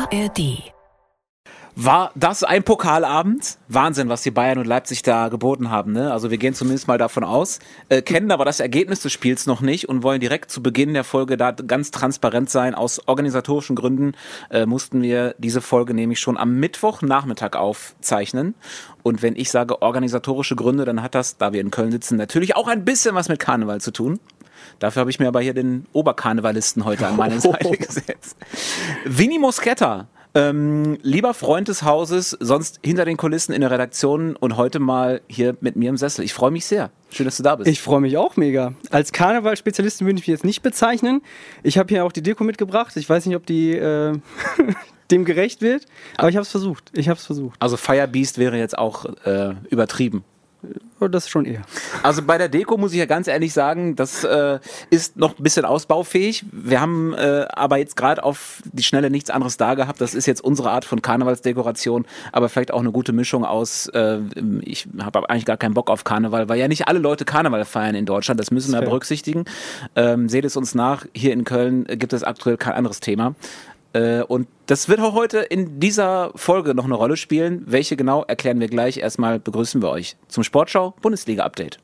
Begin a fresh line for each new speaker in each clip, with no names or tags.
ARD.
War das ein Pokalabend? Wahnsinn, was die Bayern und Leipzig da geboten haben, ne? Also wir gehen zumindest mal davon aus, kennen aber das Ergebnis des Spiels noch nicht und wollen direkt zu Beginn der Folge da ganz transparent sein. Aus organisatorischen Gründen mussten wir diese Folge nämlich schon am Mittwochnachmittag aufzeichnen. Und wenn ich sage organisatorische Gründe, dann hat das, da wir in Köln sitzen, natürlich auch ein bisschen was mit Karneval zu tun. Dafür habe ich mir aber hier den Oberkarnevalisten heute an meine Seite gesetzt. Vinny Mosquetta. Lieber Freund des Hauses, sonst hinter den Kulissen in der Redaktion und heute mal hier mit mir im Sessel. Ich freue mich sehr. Schön, dass du da bist.
Ich freue mich auch mega. Als Karnevalspezialisten würde ich mich jetzt nicht bezeichnen. Ich habe hier auch die Deko mitgebracht. Ich weiß nicht, ob die dem gerecht wird, aber ich habe es versucht.
Also Firebeast wäre jetzt auch übertrieben.
Das schon eher.
Also bei der Deko muss ich ja ganz ehrlich sagen, das ist noch ein bisschen ausbaufähig. Wir haben aber jetzt gerade auf die Schnelle nichts anderes da gehabt. Das ist jetzt unsere Art von Karnevalsdekoration, aber vielleicht auch eine gute Mischung aus, ich habe eigentlich gar keinen Bock auf Karneval, weil ja nicht alle Leute Karneval feiern in Deutschland. Das müssen wir berücksichtigen. Seht es uns nach, hier in Köln gibt es aktuell kein anderes Thema. Und das wird auch heute in dieser Folge noch eine Rolle spielen. Welche genau, erklären wir gleich. Erstmal begrüßen wir euch zum Sportschau-Bundesliga-Update.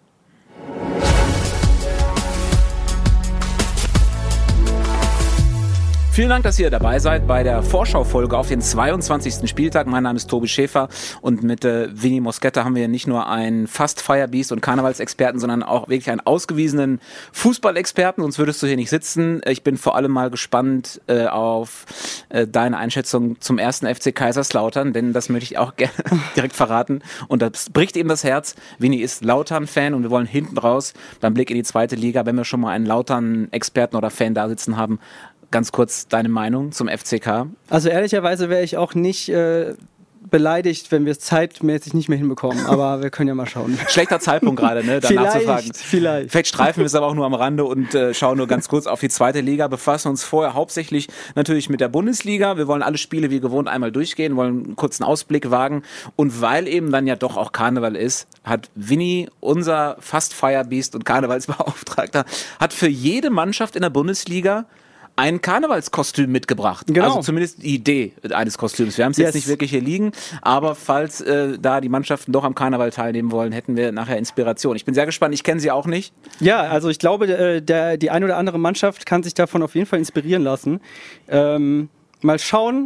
Vielen Dank, dass ihr dabei seid bei der Vorschau-Folge auf den 22. Spieltag. Mein Name ist Tobi Schäfer und mit Vinny Mosquetta haben wir nicht nur einen fast Firebeast und Karnevalsexperten, sondern auch wirklich einen ausgewiesenen Fußballexperten, sonst würdest du hier nicht sitzen. Ich bin vor allem mal gespannt auf deine Einschätzung zum ersten FC Kaiserslautern, denn das möchte ich auch gerne direkt verraten und das bricht ihm das Herz. Vinny ist Lautern-Fan und wir wollen hinten raus beim Blick in die zweite Liga, wenn wir schon mal einen Lautern-Experten oder Fan da sitzen haben, ganz kurz deine Meinung zum FCK?
Also ehrlicherweise wäre ich auch nicht beleidigt, wenn wir es zeitmäßig nicht mehr hinbekommen. Aber wir können ja mal schauen.
Schlechter Zeitpunkt gerade, ne? Danach zu fragen. Vielleicht streifen wir es aber auch nur am Rande und schauen nur ganz kurz auf die zweite Liga. Befassen uns vorher hauptsächlich natürlich mit der Bundesliga. Wir wollen alle Spiele wie gewohnt einmal durchgehen, wollen einen kurzen Ausblick wagen. Und weil eben dann ja doch auch Karneval ist, hat Vinny, unser fast Firebeast und Karnevalsbeauftragter, hat für jede Mannschaft in der Bundesliga ein Karnevalskostüm mitgebracht.
Genau.
Also zumindest die Idee eines Kostüms. Wir haben es jetzt nicht wirklich hier liegen, aber falls da die Mannschaften doch am Karneval teilnehmen wollen, hätten wir nachher Inspiration. Ich bin sehr gespannt, ich kenne sie auch nicht.
Ja, also ich glaube, die eine oder andere Mannschaft kann sich davon auf jeden Fall inspirieren lassen. Mal schauen,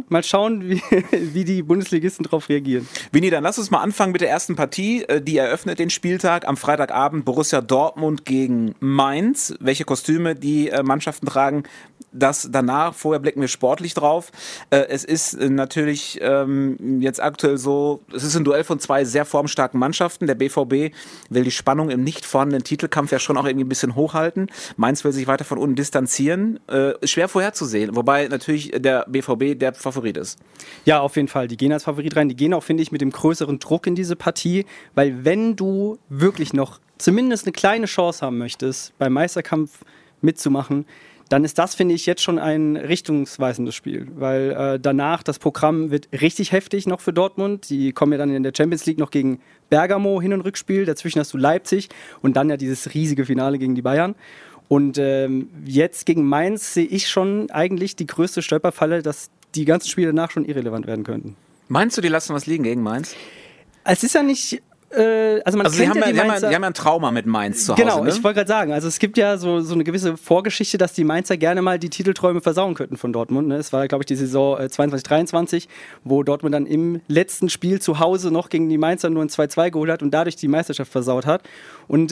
wie die Bundesligisten darauf reagieren.
Vinny, dann lass uns mal anfangen mit der ersten Partie. Die eröffnet den Spieltag am Freitagabend. Borussia Dortmund gegen Mainz. Welche Kostüme die Mannschaften tragen, das danach. Vorher blicken wir sportlich drauf. Es ist natürlich jetzt aktuell so, es ist ein Duell von zwei sehr formstarken Mannschaften. Der BVB will die Spannung im nicht vorhandenen Titelkampf ja schon auch irgendwie ein bisschen hochhalten. Mainz will sich weiter von unten distanzieren. Schwer vorherzusehen, wobei natürlich der BVB der Favorit ist.
Ja, auf jeden Fall. Die gehen als Favorit rein. Die gehen auch, finde ich, mit dem größeren Druck in diese Partie, weil wenn du wirklich noch zumindest eine kleine Chance haben möchtest, beim Meisterkampf mitzumachen, dann ist das, finde ich, jetzt schon ein richtungsweisendes Spiel, weil danach das Programm wird richtig heftig noch für Dortmund. Die kommen ja dann in der Champions League noch gegen Bergamo Hin- und Rückspiel. Dazwischen hast du Leipzig und dann ja dieses riesige Finale gegen die Bayern. Und jetzt gegen Mainz sehe ich schon eigentlich die größte Stolperfalle, dass die ganzen Spiele danach schon irrelevant werden könnten.
Meinst du, die lassen was liegen gegen Mainz?
Es ist ja nicht... Also
sie haben ja ein Trauma mit Mainz zu Hause.
Genau,
ne?
Ich wollte gerade sagen, also es gibt ja so eine gewisse Vorgeschichte, dass die Mainzer gerne mal die Titelträume versauen könnten von Dortmund. Ne? Es war, glaube ich, die Saison 22/23, wo Dortmund dann im letzten Spiel zu Hause noch gegen die Mainzer nur ein 2-2 geholt hat und dadurch die Meisterschaft versaut hat. Und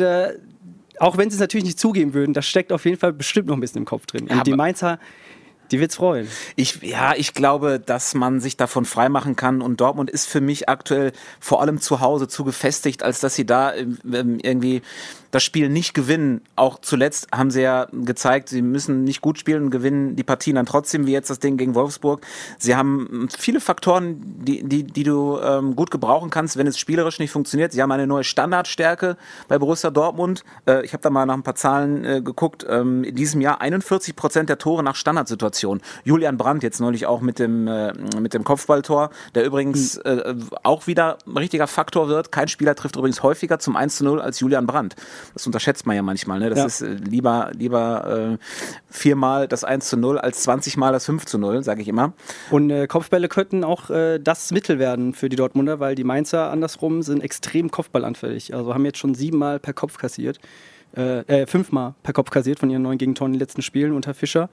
auch wenn sie es natürlich nicht zugeben würden, das steckt auf jeden Fall bestimmt noch ein bisschen im Kopf drin. Und die Mainzer, die wird's freuen. Ich
glaube, dass man sich davon freimachen kann und Dortmund ist für mich aktuell vor allem zu Hause zu gefestigt, als dass sie da irgendwie das Spiel nicht gewinnen. Auch zuletzt haben sie ja gezeigt, sie müssen nicht gut spielen und gewinnen die Partien dann trotzdem, wie jetzt das Ding gegen Wolfsburg. Sie haben viele Faktoren, die du gut gebrauchen kannst, wenn es spielerisch nicht funktioniert. Sie haben eine neue Standardstärke bei Borussia Dortmund. Ich habe da mal nach ein paar Zahlen geguckt. In diesem Jahr 41% der Tore nach Standardsituationen. Julian Brandt jetzt neulich auch mit dem Kopfballtor, der übrigens auch wieder ein richtiger Faktor wird. Kein Spieler trifft übrigens häufiger zum 1:0 als Julian Brandt. Das unterschätzt man ja manchmal. Ne? Das
Ja.
ist lieber 4-mal das 1:0 als 20-mal das 5:0, sage ich immer.
Und Kopfbälle könnten auch das Mittel werden für die Dortmunder, weil die Mainzer andersrum sind extrem kopfballanfällig. Also haben jetzt schon 7-mal per Kopf kassiert. 5-mal per Kopf kassiert von ihren 9 Gegentoren in den letzten Spielen unter Fischer.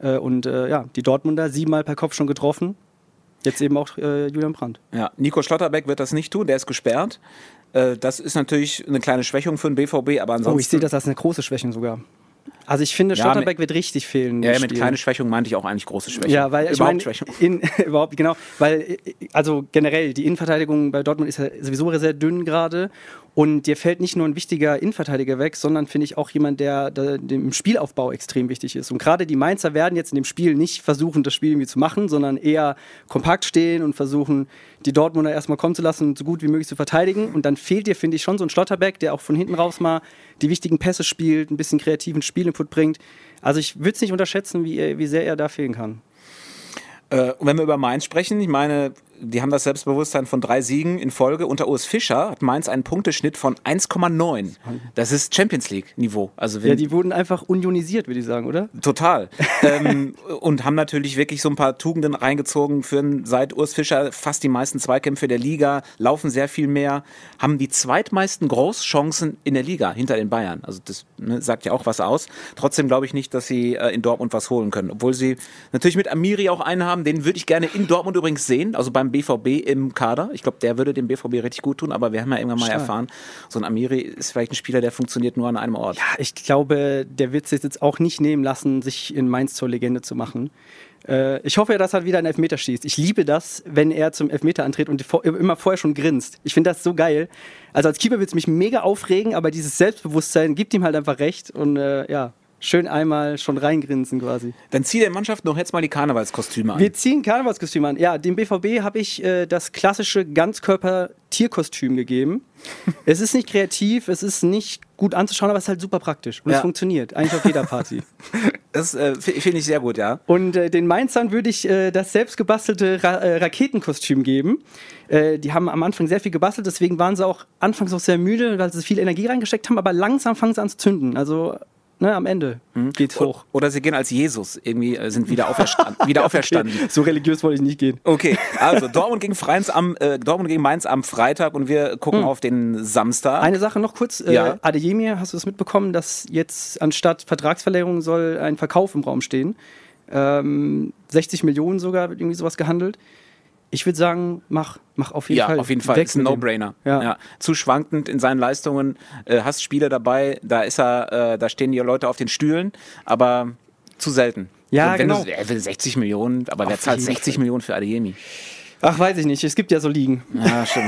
Die Dortmunder 7-mal per Kopf schon getroffen. Jetzt eben auch Julian Brandt.
Ja, Nico Schlotterbeck wird das nicht tun, der ist gesperrt. Das ist natürlich eine kleine Schwächung für den BVB, aber ansonsten...
Oh, ich sehe das als eine große Schwächung sogar. Also ich finde, Schlotterbeck wird richtig fehlen.
Ja, mit kleine Schwächung meinte ich auch eigentlich große Schwächung.
Ja, weil
Überhaupt
genau, weil also generell die Innenverteidigung bei Dortmund ist ja sowieso sehr dünn gerade und dir fällt nicht nur ein wichtiger Innenverteidiger weg, sondern finde ich auch jemand, der dem Spielaufbau extrem wichtig ist. Und gerade die Mainzer werden jetzt in dem Spiel nicht versuchen, das Spiel irgendwie zu machen, sondern eher kompakt stehen und versuchen, die Dortmunder erstmal kommen zu lassen und so gut wie möglich zu verteidigen. Und dann fehlt dir, finde ich, schon so ein Schlotterbeck, der auch von hinten raus mal die wichtigen Pässe spielt, ein bisschen kreativen Spielinput bringt. Also ich würde es nicht unterschätzen, wie sehr er da fehlen kann.
Und wenn wir über Mainz sprechen, ich meine, die haben das Selbstbewusstsein von 3 Siegen in Folge. Unter Urs Fischer hat Mainz einen Punkteschnitt von 1,9. Das ist Champions-League-Niveau. Also
ja, die wurden einfach unionisiert, würde ich sagen, oder?
Total. Und haben natürlich wirklich so ein paar Tugenden reingezogen, führen seit Urs Fischer fast die meisten Zweikämpfe der Liga, laufen sehr viel mehr, haben die zweitmeisten Großchancen in der Liga hinter den Bayern. Also das sagt ja auch was aus. Trotzdem glaube ich nicht, dass sie in Dortmund was holen können. Obwohl sie natürlich mit Amiri auch einen haben, den würde ich gerne in Dortmund übrigens sehen, also beim BVB im Kader. Ich glaube, der würde dem BVB richtig gut tun, aber wir haben ja irgendwann mal erfahren, so ein Amiri ist vielleicht ein Spieler, der funktioniert nur an einem Ort.
Ja, ich glaube, der wird es jetzt auch nicht nehmen lassen, sich in Mainz zur Legende zu machen. Ich hoffe ja, dass er wieder einen Elfmeter schießt. Ich liebe das, wenn er zum Elfmeter antritt und immer vorher schon grinst. Ich finde das so geil. Also als Keeper wird es mich mega aufregen, aber dieses Selbstbewusstsein gibt ihm halt einfach recht und schön einmal schon reingrinsen quasi.
Dann zieh der Mannschaft doch jetzt mal die Karnevalskostüme an.
Wir ziehen Karnevalskostüme an. Ja, dem BVB habe ich das klassische Ganzkörper-Tierkostüm gegeben. Es ist nicht kreativ, es ist nicht gut anzuschauen, aber es ist halt super praktisch. Und es funktioniert, eigentlich auf jeder Party.
Das finde ich sehr gut, ja.
Und den Mainzern würde ich das selbstgebastelte Raketenkostüm geben. Die haben am Anfang sehr viel gebastelt, deswegen waren sie auch anfangs auch sehr müde, weil sie viel Energie reingesteckt haben, aber langsam fangen sie an zu zünden. Also am Ende geht's hoch.
Oder sie gehen als Jesus, irgendwie sind wieder auferstanden.
Okay. So religiös wollte ich nicht gehen.
Okay, also Dortmund gegen Mainz am Freitag und wir gucken auf den Samstag.
Eine Sache noch kurz, Adeyemi, hast du das mitbekommen, dass jetzt anstatt Vertragsverlängerung soll ein Verkauf im Raum stehen? 60 Millionen sogar, wird irgendwie sowas gehandelt. Ich würde sagen, mach auf jeden Fall.
Ja, auf jeden Fall. Ist ein No-Brainer. Ja. Zu schwankend in seinen Leistungen. Hast Spieler dabei, da stehen die Leute auf den Stühlen, aber zu selten.
Ja, genau.
Er will 60 Millionen, aber wer zahlt 60 Millionen für Adeyemi?
Ach, weiß ich nicht. Es gibt ja so Ligen.
Ja, stimmt.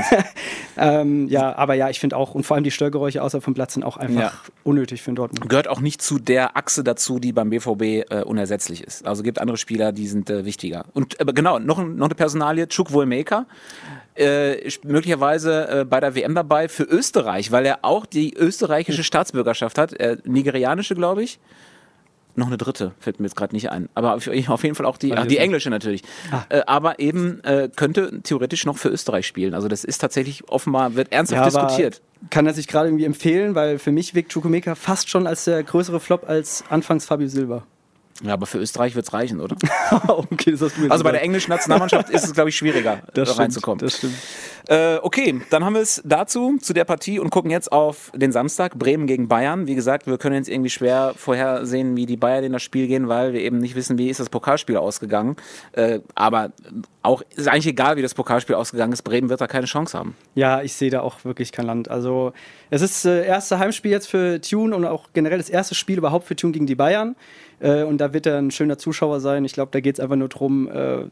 Aber ich finde auch, und vor allem die Störgeräusche außerhalb vom Platz sind auch einfach unnötig für den Dortmund.
Gehört auch nicht zu der Achse dazu, die beim BVB unersetzlich ist. Also gibt andere Spieler, die sind wichtiger. Und genau, noch eine Personalie, Chukwuemeka. Möglicherweise bei der WM dabei für Österreich, weil er auch die österreichische Staatsbürgerschaft hat. Nigerianische, glaube ich. Noch eine dritte, fällt mir jetzt gerade nicht ein. Aber auf jeden Fall auch die englische natürlich. Aber eben könnte theoretisch noch für Österreich spielen. Also das ist tatsächlich offenbar, wird ernsthaft diskutiert.
Kann er sich gerade irgendwie empfehlen, weil für mich wirkt Chukwuemeka fast schon als der größere Flop als anfangs Fabio Silva.
Ja, aber für Österreich wird es reichen, oder?
Okay, das hast du jetzt
also bei der englischen Nationalmannschaft ist es, glaube ich, schwieriger, reinzukommen.
Das stimmt.
Okay, dann haben wir es zu der Partie und gucken jetzt auf den Samstag, Bremen gegen Bayern. Wie gesagt, wir können jetzt irgendwie schwer vorhersehen, wie die Bayern in das Spiel gehen, weil wir eben nicht wissen, wie ist das Pokalspiel ausgegangen. Aber auch ist eigentlich egal, wie das Pokalspiel ausgegangen ist. Bremen wird da keine Chance haben.
Ja, ich sehe da auch wirklich kein Land. Also es ist das erste Heimspiel jetzt für Thun und auch generell das erste Spiel überhaupt für Thun gegen die Bayern. Und da wird er ein schöner Zuschauer sein. Ich glaube, da geht es einfach nur darum,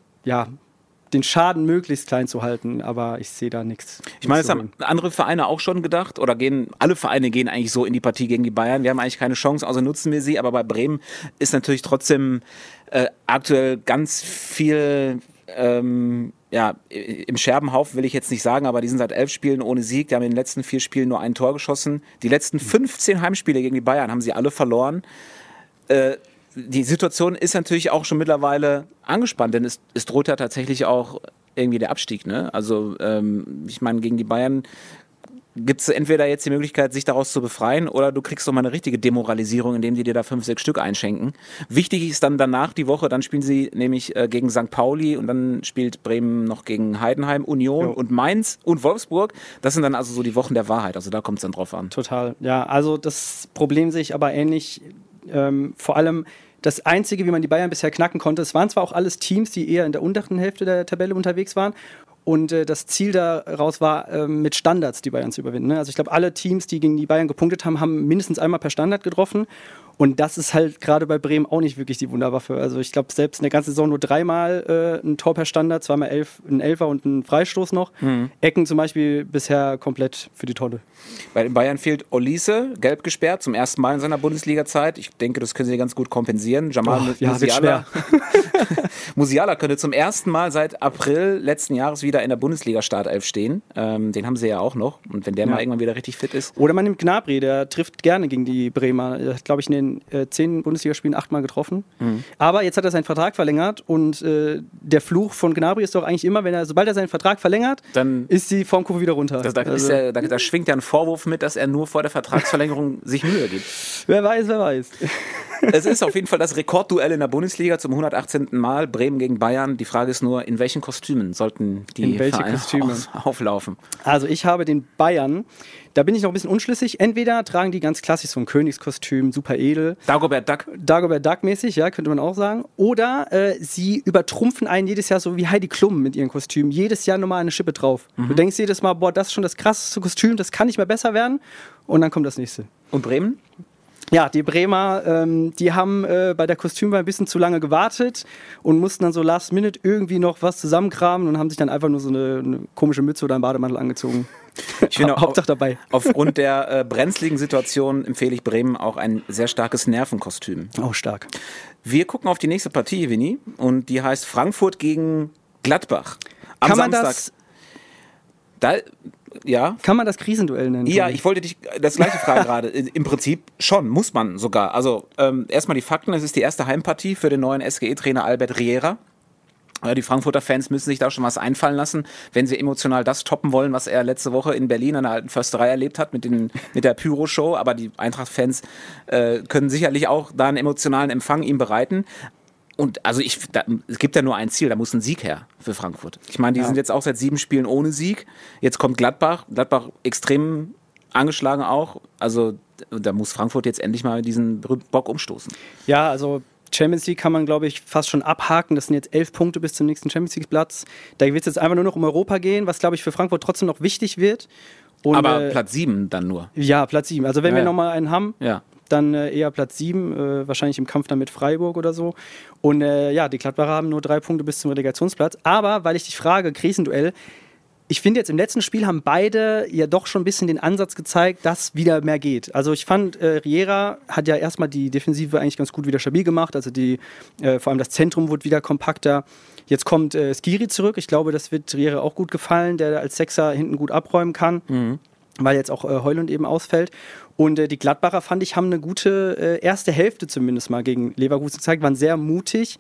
den Schaden möglichst klein zu halten. Aber ich sehe da nichts.
Ich meine, das haben andere Vereine auch schon gedacht. Oder alle Vereine gehen eigentlich so in die Partie gegen die Bayern. Wir haben eigentlich keine Chance, also nutzen wir sie. Aber bei Bremen ist natürlich trotzdem aktuell ganz viel... im Scherbenhaufen will ich jetzt nicht sagen, aber die sind seit 11 Spielen ohne Sieg. Die haben in den letzten 4 Spielen nur ein Tor geschossen. Die letzten 15 Heimspiele gegen die Bayern haben sie alle verloren. Die Situation ist natürlich auch schon mittlerweile angespannt, denn es droht ja tatsächlich auch irgendwie der Abstieg. Ne? Also ich meine, gegen die Bayern gibt es entweder jetzt die Möglichkeit, sich daraus zu befreien, oder du kriegst doch mal eine richtige Demoralisierung, indem die dir da 5, 6 Stück einschenken. Wichtig ist dann danach die Woche, dann spielen sie nämlich gegen St. Pauli und dann spielt Bremen noch gegen Heidenheim, Union und Mainz und Wolfsburg. Das sind dann also so die Wochen der Wahrheit, also da kommt es dann drauf an.
Total, ja, also das Problem sehe ich aber ähnlich, vor allem das Einzige, wie man die Bayern bisher knacken konnte, es waren zwar auch alles Teams, die eher in der unteren Hälfte der Tabelle unterwegs waren, und das Ziel daraus war, mit Standards die Bayern zu überwinden. Ne? Also ich glaube, alle Teams, die gegen die Bayern gepunktet haben, haben mindestens einmal per Standard getroffen. Und das ist halt gerade bei Bremen auch nicht wirklich die Wunderwaffe. Also ich glaube, selbst in der ganzen Saison nur 3-mal ein Tor per Standard, 2-mal ein Elfer und ein Freistoß noch. Ecken zum Beispiel bisher komplett für die Tonne.
Bei den Bayern fehlt Olise, gelb gesperrt, zum ersten Mal in seiner Bundesliga-Zeit. Ich denke, das können sie ganz gut kompensieren. Jamal Musiala. Musiala könnte zum ersten Mal seit April letzten Jahres wieder in der Bundesliga-Startelf stehen. Den haben sie ja auch noch. Und wenn der mal irgendwann wieder richtig fit ist.
Oder man nimmt Gnabry, der trifft gerne gegen die Bremer. Er hat, glaube ich, in den 10 Bundesligaspielen 8-mal getroffen. Aber jetzt hat er seinen Vertrag verlängert und der Fluch von Gnabry ist doch eigentlich immer, sobald er seinen Vertrag verlängert, dann ist die Formkurve wieder runter.
Da schwingt ja ein Vorwurf mit, dass er nur vor der Vertragsverlängerung sich Mühe gibt.
Wer weiß.
Es ist auf jeden Fall das Rekordduell in der Bundesliga zum 118. Mal, Bremen gegen Bayern. Die Frage ist nur, in welchen Kostümen sollten die Vereine auflaufen?
Also ich habe den Bayern, da bin ich noch ein bisschen unschlüssig. Entweder tragen die ganz klassisch so ein Königskostüm, super edel.
Dagobert
Duck mäßig, ja, könnte man auch sagen. Oder sie übertrumpfen einen jedes Jahr so wie Heidi Klum mit ihren Kostümen. Jedes Jahr nochmal eine Schippe drauf. Du denkst jedes Mal, boah, das ist schon das krasseste Kostüm, das kann nicht mehr besser werden. Und dann kommt das nächste.
Und Bremen?
Ja, die Bremer, die haben bei der Kostümwahl ein bisschen zu lange gewartet und mussten dann so last minute irgendwie noch was zusammenkramen und haben sich dann einfach nur so eine komische Mütze oder einen Bademantel angezogen.
Ich finde
Hauptsache dabei.
Aufgrund der brenzligen Situation empfehle ich Bremen auch ein sehr starkes Nervenkostüm.
Oh, stark.
Wir gucken auf die nächste Partie, Winnie, und die heißt Frankfurt gegen Gladbach.
Am Samstag. Kann man das Krisenduell nennen?
Ja, ich wollte dich das gleiche fragen gerade. Im Prinzip schon, muss man sogar. Also erstmal die Fakten, es ist die erste Heimpartie für den neuen SGE-Trainer Albert Riera. Die Frankfurter Fans müssen sich da schon was einfallen lassen, wenn sie emotional das toppen wollen, was er letzte Woche in Berlin an der alten Försterei erlebt hat mit der Pyro-Show. Aber die Eintracht-Fans können sicherlich auch da einen emotionalen Empfang ihm bereiten. Und also es gibt ja nur ein Ziel, da muss ein Sieg her für Frankfurt. Ich meine, die sind jetzt auch seit 7 Spielen ohne Sieg. Jetzt kommt Gladbach extrem angeschlagen auch. Also da muss Frankfurt jetzt endlich mal diesen Bock umstoßen.
Ja, also Champions League kann man, glaube ich, fast schon abhaken. Das sind jetzt 11 Punkte bis zum nächsten Champions League-Platz. Da wird es jetzt einfach nur noch um Europa gehen, was, glaube ich, für Frankfurt trotzdem noch wichtig wird. Und,
aber Platz 7 dann nur.
Ja, Platz 7. Also wenn wir nochmal einen haben, dann eher Platz 7, wahrscheinlich im Kampf dann mit Freiburg oder so. Und die Gladbacher haben nur 3 Punkte bis zum Relegationsplatz. Aber, weil ich dich frage, Krisenduell, ich finde jetzt im letzten Spiel haben beide ja doch schon ein bisschen den Ansatz gezeigt, dass wieder mehr geht. Also ich fand, Riera hat ja erstmal die Defensive eigentlich ganz gut wieder stabil gemacht. Also vor allem das Zentrum wurde wieder kompakter. Jetzt kommt Skiri zurück. Ich glaube, das wird Riera auch gut gefallen, der als Sechser hinten gut abräumen kann. Weil jetzt auch Højlund eben ausfällt. Und die Gladbacher, fand ich, haben eine gute erste Hälfte zumindest mal gegen Leverkusen gezeigt, waren sehr mutig.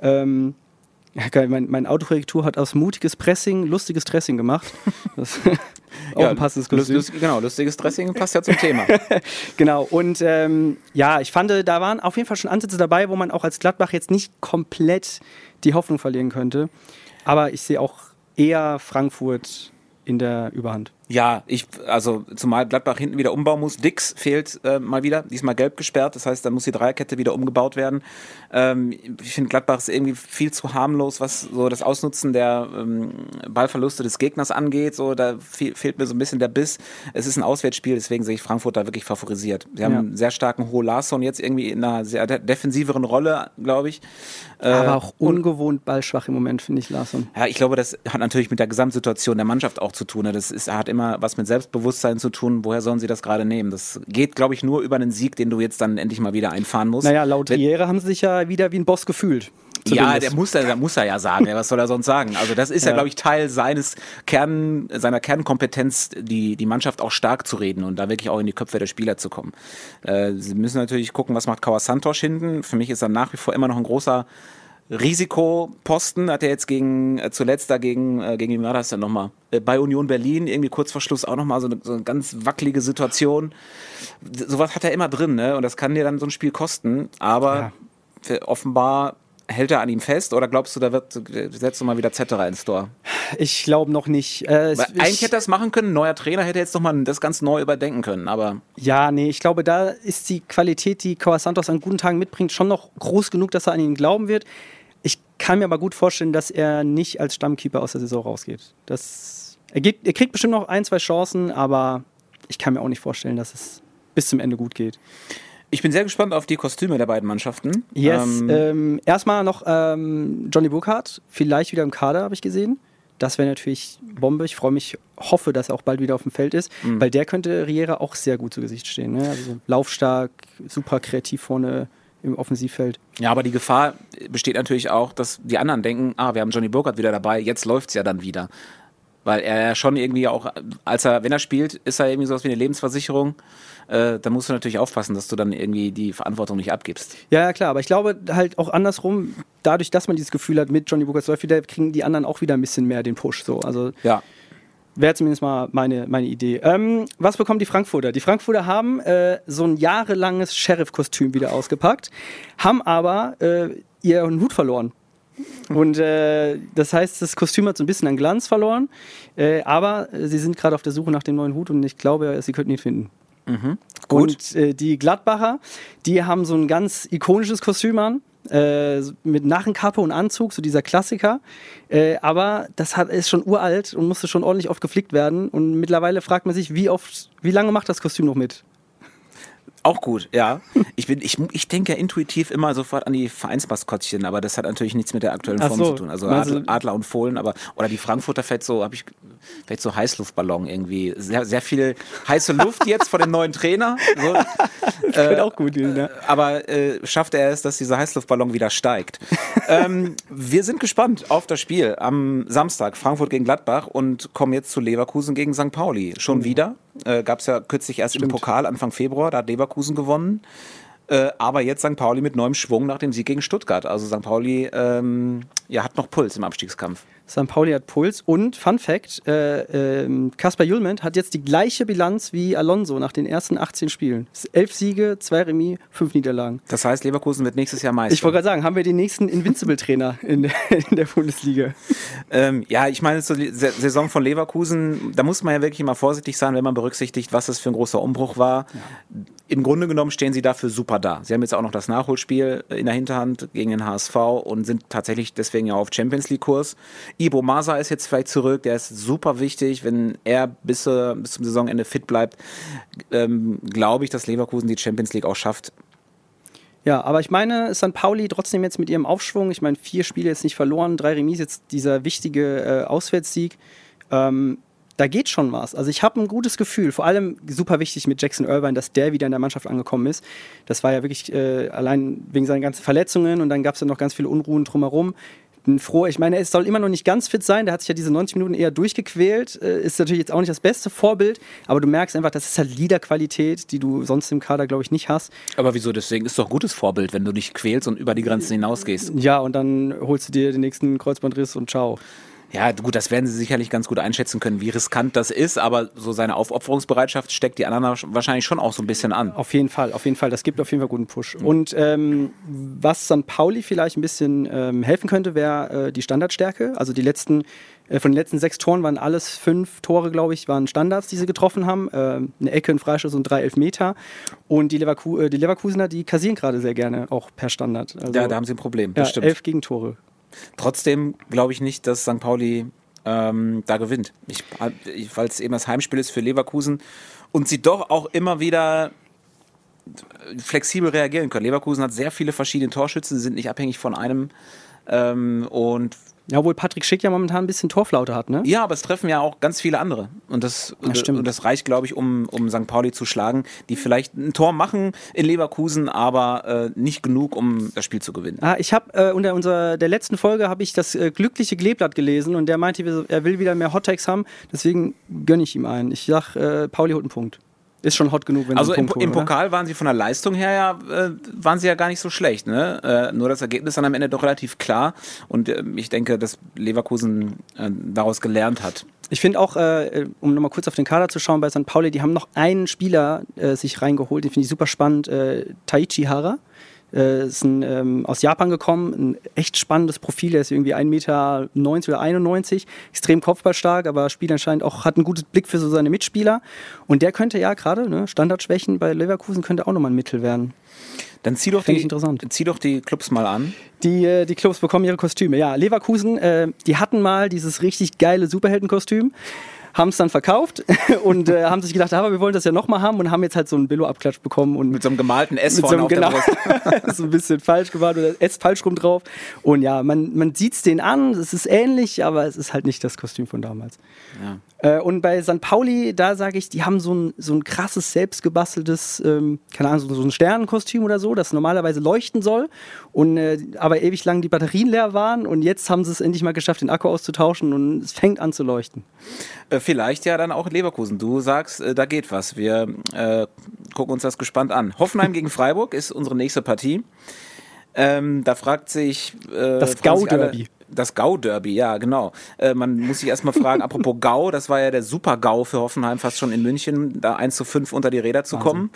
Mein Autokorrektur hat aus mutiges Pressing lustiges Dressing gemacht. Das auch ein passendes Kostüm.
Lustiges Dressing passt ja zum Thema.
Genau, und ich fand, da waren auf jeden Fall schon Ansätze dabei, wo man auch als Gladbach jetzt nicht komplett die Hoffnung verlieren könnte. Aber ich sehe auch eher Frankfurt in der Überhand.
Ja, zumal Gladbach hinten wieder umbauen muss. Dix fehlt mal wieder, diesmal gelb gesperrt, das heißt, da muss die Dreierkette wieder umgebaut werden. Ich finde, Gladbach ist irgendwie viel zu harmlos, was so das Ausnutzen der Ballverluste des Gegners angeht. So, da fehlt mir so ein bisschen der Biss. Es ist ein Auswärtsspiel, deswegen sehe ich Frankfurt da wirklich favorisiert. Sie haben einen sehr starken Ho Larsson jetzt irgendwie in einer sehr defensiveren Rolle, glaube ich.
Aber auch ungewohnt ballschwach im Moment, finde ich, Larsson.
Ja, ich glaube, das hat natürlich mit der Gesamtsituation der Mannschaft auch zu tun. Ne? Hat immer was mit Selbstbewusstsein zu tun. Woher sollen sie das gerade nehmen? Das geht, glaube ich, nur über einen Sieg, den du jetzt dann endlich mal wieder einfahren musst.
Naja, laut Riera haben sie sich ja wieder wie ein Boss gefühlt.
Ja, der muss er ja sagen. Was soll er sonst sagen? Also das ist ja, glaube ich, Teil seiner Kernkompetenz, die Mannschaft auch stark zu reden und da wirklich auch in die Köpfe der Spieler zu kommen. Sie müssen natürlich gucken, was macht Kauer Santos hinten. Für mich ist er nach wie vor immer noch ein großer Risikoposten hat er jetzt zuletzt gegen wen war das denn nochmal? Bei Union Berlin, irgendwie kurz vor Schluss auch nochmal so eine ganz wackelige Situation. Sowas hat er immer drin, ne? Und das kann dir dann so ein Spiel kosten, aber offenbar hält er an ihm fest, oder glaubst du, setzt du mal wieder Zetterer ins Tor?
Ich glaube noch nicht.
Eigentlich hätte er es machen können, ein neuer Trainer hätte jetzt nochmal das ganz neu überdenken können, aber...
Ja, nee, ich glaube, da ist die Qualität, die Caua Santos an guten Tagen mitbringt, schon noch groß genug, dass er an ihn glauben wird. Ich kann mir aber gut vorstellen, dass er nicht als Stammkeeper aus der Saison rausgeht. Er kriegt bestimmt noch 1, 2 Chancen, aber ich kann mir auch nicht vorstellen, dass es bis zum Ende gut geht.
Ich bin sehr gespannt auf die Kostüme der beiden Mannschaften.
Yes, erstmal noch Johnny Burkhardt, vielleicht wieder im Kader, habe ich gesehen. Das wäre natürlich Bombe. Ich freue mich, hoffe, dass er auch bald wieder auf dem Feld ist, weil der könnte Riera auch sehr gut zu Gesicht stehen. Ne? Also laufstark, super kreativ vorne im Offensivfeld. Ja,
aber die Gefahr besteht natürlich auch, dass die anderen denken, wir haben Johnny Burkhardt wieder dabei, jetzt läuft es ja dann wieder. Weil er ja schon irgendwie auch, wenn er spielt, ist er irgendwie sowas wie eine Lebensversicherung. Da musst du natürlich aufpassen, dass du dann irgendwie die Verantwortung nicht abgibst.
Ja, klar, aber ich glaube halt auch andersrum, dadurch, dass man dieses Gefühl hat, mit Johnny Burkhardt läuft wieder, kriegen die anderen auch wieder ein bisschen mehr den Push. So. Also
ja.
Wäre zumindest mal meine Idee. Was bekommen die Frankfurter? Die Frankfurter haben so ein jahrelanges Sheriff-Kostüm wieder ausgepackt, haben aber ihren Hut verloren. Und das heißt, das Kostüm hat so ein bisschen an Glanz verloren, aber sie sind gerade auf der Suche nach dem neuen Hut und ich glaube, sie könnten ihn finden.
Mhm. Gut.
Und die Gladbacher, die haben so ein ganz ikonisches Kostüm an, mit Narrenkappe und Anzug, so dieser Klassiker. Aber das ist schon uralt und musste schon ordentlich oft geflickt werden. Und mittlerweile fragt man sich, wie lange macht das Kostüm noch mit?
Auch gut, ja. Ich denke ja intuitiv immer sofort an die Vereinsmaskottchen, aber das hat natürlich nichts mit der aktuellen Form zu tun. Also Adler und Fohlen, oder die Frankfurter vielleicht so Heißluftballon irgendwie. Sehr, sehr viel heiße Luft jetzt von dem neuen Trainer. So.
Das könnte auch gut gehen, ja.
Aber schafft er es, dass dieser Heißluftballon wieder steigt? Wir sind gespannt auf das Spiel am Samstag, Frankfurt gegen Gladbach, und kommen jetzt zu Leverkusen gegen St. Pauli. Schon wieder. Gab es ja kürzlich erst im Pokal Anfang Februar, da hat Leverkusen gewonnen. Aber jetzt St. Pauli mit neuem Schwung nach dem Sieg gegen Stuttgart. Also St. Pauli hat noch Puls im Abstiegskampf.
St. Pauli hat Puls und Fun Fact, Kasper Julment hat jetzt die gleiche Bilanz wie Alonso nach den ersten 18 Spielen. 11 Siege, 2 Remis, 5 Niederlagen.
Das heißt, Leverkusen wird nächstes Jahr Meister.
Ich wollte gerade sagen, haben wir den nächsten Invincible-Trainer in der Bundesliga.
Ich meine, zur Saison von Leverkusen, da muss man ja wirklich immer vorsichtig sein, wenn man berücksichtigt, was das für ein großer Umbruch war. Ja. Im Grunde genommen stehen sie dafür super da. Sie haben jetzt auch noch das Nachholspiel in der Hinterhand gegen den HSV und sind tatsächlich deswegen ja auf Champions-League-Kurs. Ibo Masa ist jetzt vielleicht zurück, der ist super wichtig. Wenn er bis zum Saisonende fit bleibt, glaube ich, dass Leverkusen die Champions League auch schafft.
Ja, aber ich meine, St. Pauli trotzdem jetzt mit ihrem Aufschwung, ich meine, 4 Spiele jetzt nicht verloren, 3 Remis, jetzt dieser wichtige Auswärtssieg, da geht schon was. Also ich habe ein gutes Gefühl, vor allem super wichtig mit Jackson Irvine, dass der wieder in der Mannschaft angekommen ist. Das war ja wirklich allein wegen seinen ganzen Verletzungen und dann gab es ja noch ganz viele Unruhen drumherum. Bin froh, ich meine, er soll immer noch nicht ganz fit sein, der hat sich ja diese 90 Minuten eher durchgequält, ist natürlich jetzt auch nicht das beste Vorbild, aber du merkst einfach, das ist halt Leaderqualität, die du sonst im Kader, glaube ich, nicht hast.
Aber wieso, deswegen ist doch ein gutes Vorbild, wenn du dich quälst und über die Grenzen hinausgehst.
Ja, und dann holst du dir den nächsten Kreuzbandriss und ciao.
Ja, gut, das werden sie sicherlich ganz gut einschätzen können, wie riskant das ist, aber so seine Aufopferungsbereitschaft steckt die anderen wahrscheinlich schon auch so ein bisschen an.
Auf jeden Fall, das gibt auf jeden Fall guten Push. Und was St. Pauli vielleicht ein bisschen helfen könnte, wäre die Standardstärke. Also von den letzten 6 Toren waren alles 5 Tore, glaube ich, waren Standards, die sie getroffen haben. Eine Ecke, ein Freistoß und 3 Elfmeter. Und die Leverkusener, die kassieren gerade sehr gerne, auch per Standard. Also,
ja, da haben sie ein Problem, das stimmt.
11 Gegentore.
Trotzdem glaube ich nicht, dass St. Pauli da gewinnt. Weil es eben das Heimspiel ist für Leverkusen und sie doch auch immer wieder flexibel reagieren können. Leverkusen hat sehr viele verschiedene Torschützen, sie sind nicht abhängig von einem und
ja, obwohl Patrick Schick ja momentan ein bisschen Torflaute hat, ne?
Ja, aber es treffen ja auch ganz viele andere. Und das reicht, glaube ich, um St. Pauli zu schlagen, die vielleicht ein Tor machen in Leverkusen, aber nicht genug, um das Spiel zu gewinnen.
Ich habe unter der letzten Folge habe ich das glückliche Kleeblatt gelesen und der meinte, er will wieder mehr Hottakes haben, deswegen gönne ich ihm einen. Ich sag, Pauli holt einen Punkt. ist schon hot genug, wenn
Also
sie einen Punkt
im
holen,
Pokal waren sie von der Leistung her ja, waren sie ja gar nicht so schlecht. Ne? Nur das Ergebnis dann am Ende doch relativ klar. Und ich denke, dass Leverkusen daraus gelernt hat.
Ich finde auch, um nochmal kurz auf den Kader zu schauen, bei St. Pauli, die haben noch einen Spieler sich reingeholt, den finde ich super spannend, Taichi Hara. Ist aus Japan gekommen, ein echt spannendes Profil, der ist irgendwie 1,90 Meter oder 91, extrem kopfballstark, aber spielt anscheinend auch, hat einen guten Blick für so seine Mitspieler und der könnte ja gerade, ne, Standardschwächen bei Leverkusen könnte auch nochmal ein Mittel werden.
Dann zieh doch die Clubs mal an.
Die Clubs bekommen ihre Kostüme. Ja, Leverkusen, die hatten mal dieses richtig geile Superheldenkostüm, haben es dann verkauft und haben sich gedacht, aber wir wollen das ja nochmal haben und haben jetzt halt so einen Billo-Abklatsch bekommen. Und
mit so einem gemalten S vorne auf der Brust.
So ein bisschen falsch gemalt oder S falsch rum drauf. Und ja, man sieht es denen an, es ist ähnlich, aber es ist halt nicht das Kostüm von damals. Ja. Und bei St. Pauli, da sage ich, die haben so ein krasses, selbstgebasteltes, keine Ahnung, so ein Sternenkostüm oder so, das normalerweise leuchten soll. Und aber ewig lang die Batterien leer waren und jetzt haben sie es endlich mal geschafft, den Akku auszutauschen und es fängt an zu leuchten.
Vielleicht ja dann auch Leverkusen. Du sagst, da geht was. Wir gucken uns das gespannt an. Hoffenheim gegen Freiburg ist unsere nächste Partie. Da fragt sich...
das Gau-Derby.
Das Gau-Derby, ja, genau. Man muss sich erstmal fragen, apropos Gau, das war ja der Super-Gau für Hoffenheim, fast schon in München, da 1:5 unter die Räder zu kommen.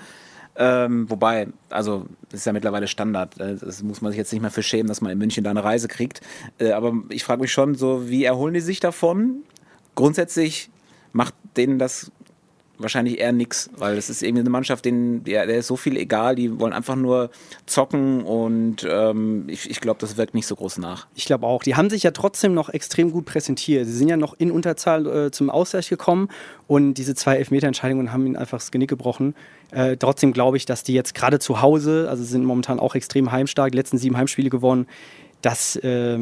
Wobei, also das ist ja mittlerweile Standard. Das muss man sich jetzt nicht mehr für schämen, dass man in München da eine Reise kriegt. Aber ich frage mich schon so, wie erholen die sich davon? Grundsätzlich macht denen das wahrscheinlich eher nix, weil das ist irgendwie eine Mannschaft, der ist so viel egal, die wollen einfach nur zocken und ich glaube, das wirkt nicht so groß nach.
Ich glaube auch. Die haben sich ja trotzdem noch extrem gut präsentiert. Sie sind ja noch in Unterzahl zum Ausgleich gekommen und diese 2 Elfmeter-Entscheidungen haben ihnen einfach das Genick gebrochen. Trotzdem glaube ich, dass die jetzt gerade zu Hause, also sind momentan auch extrem heimstark, die letzten 7 Heimspiele gewonnen, dass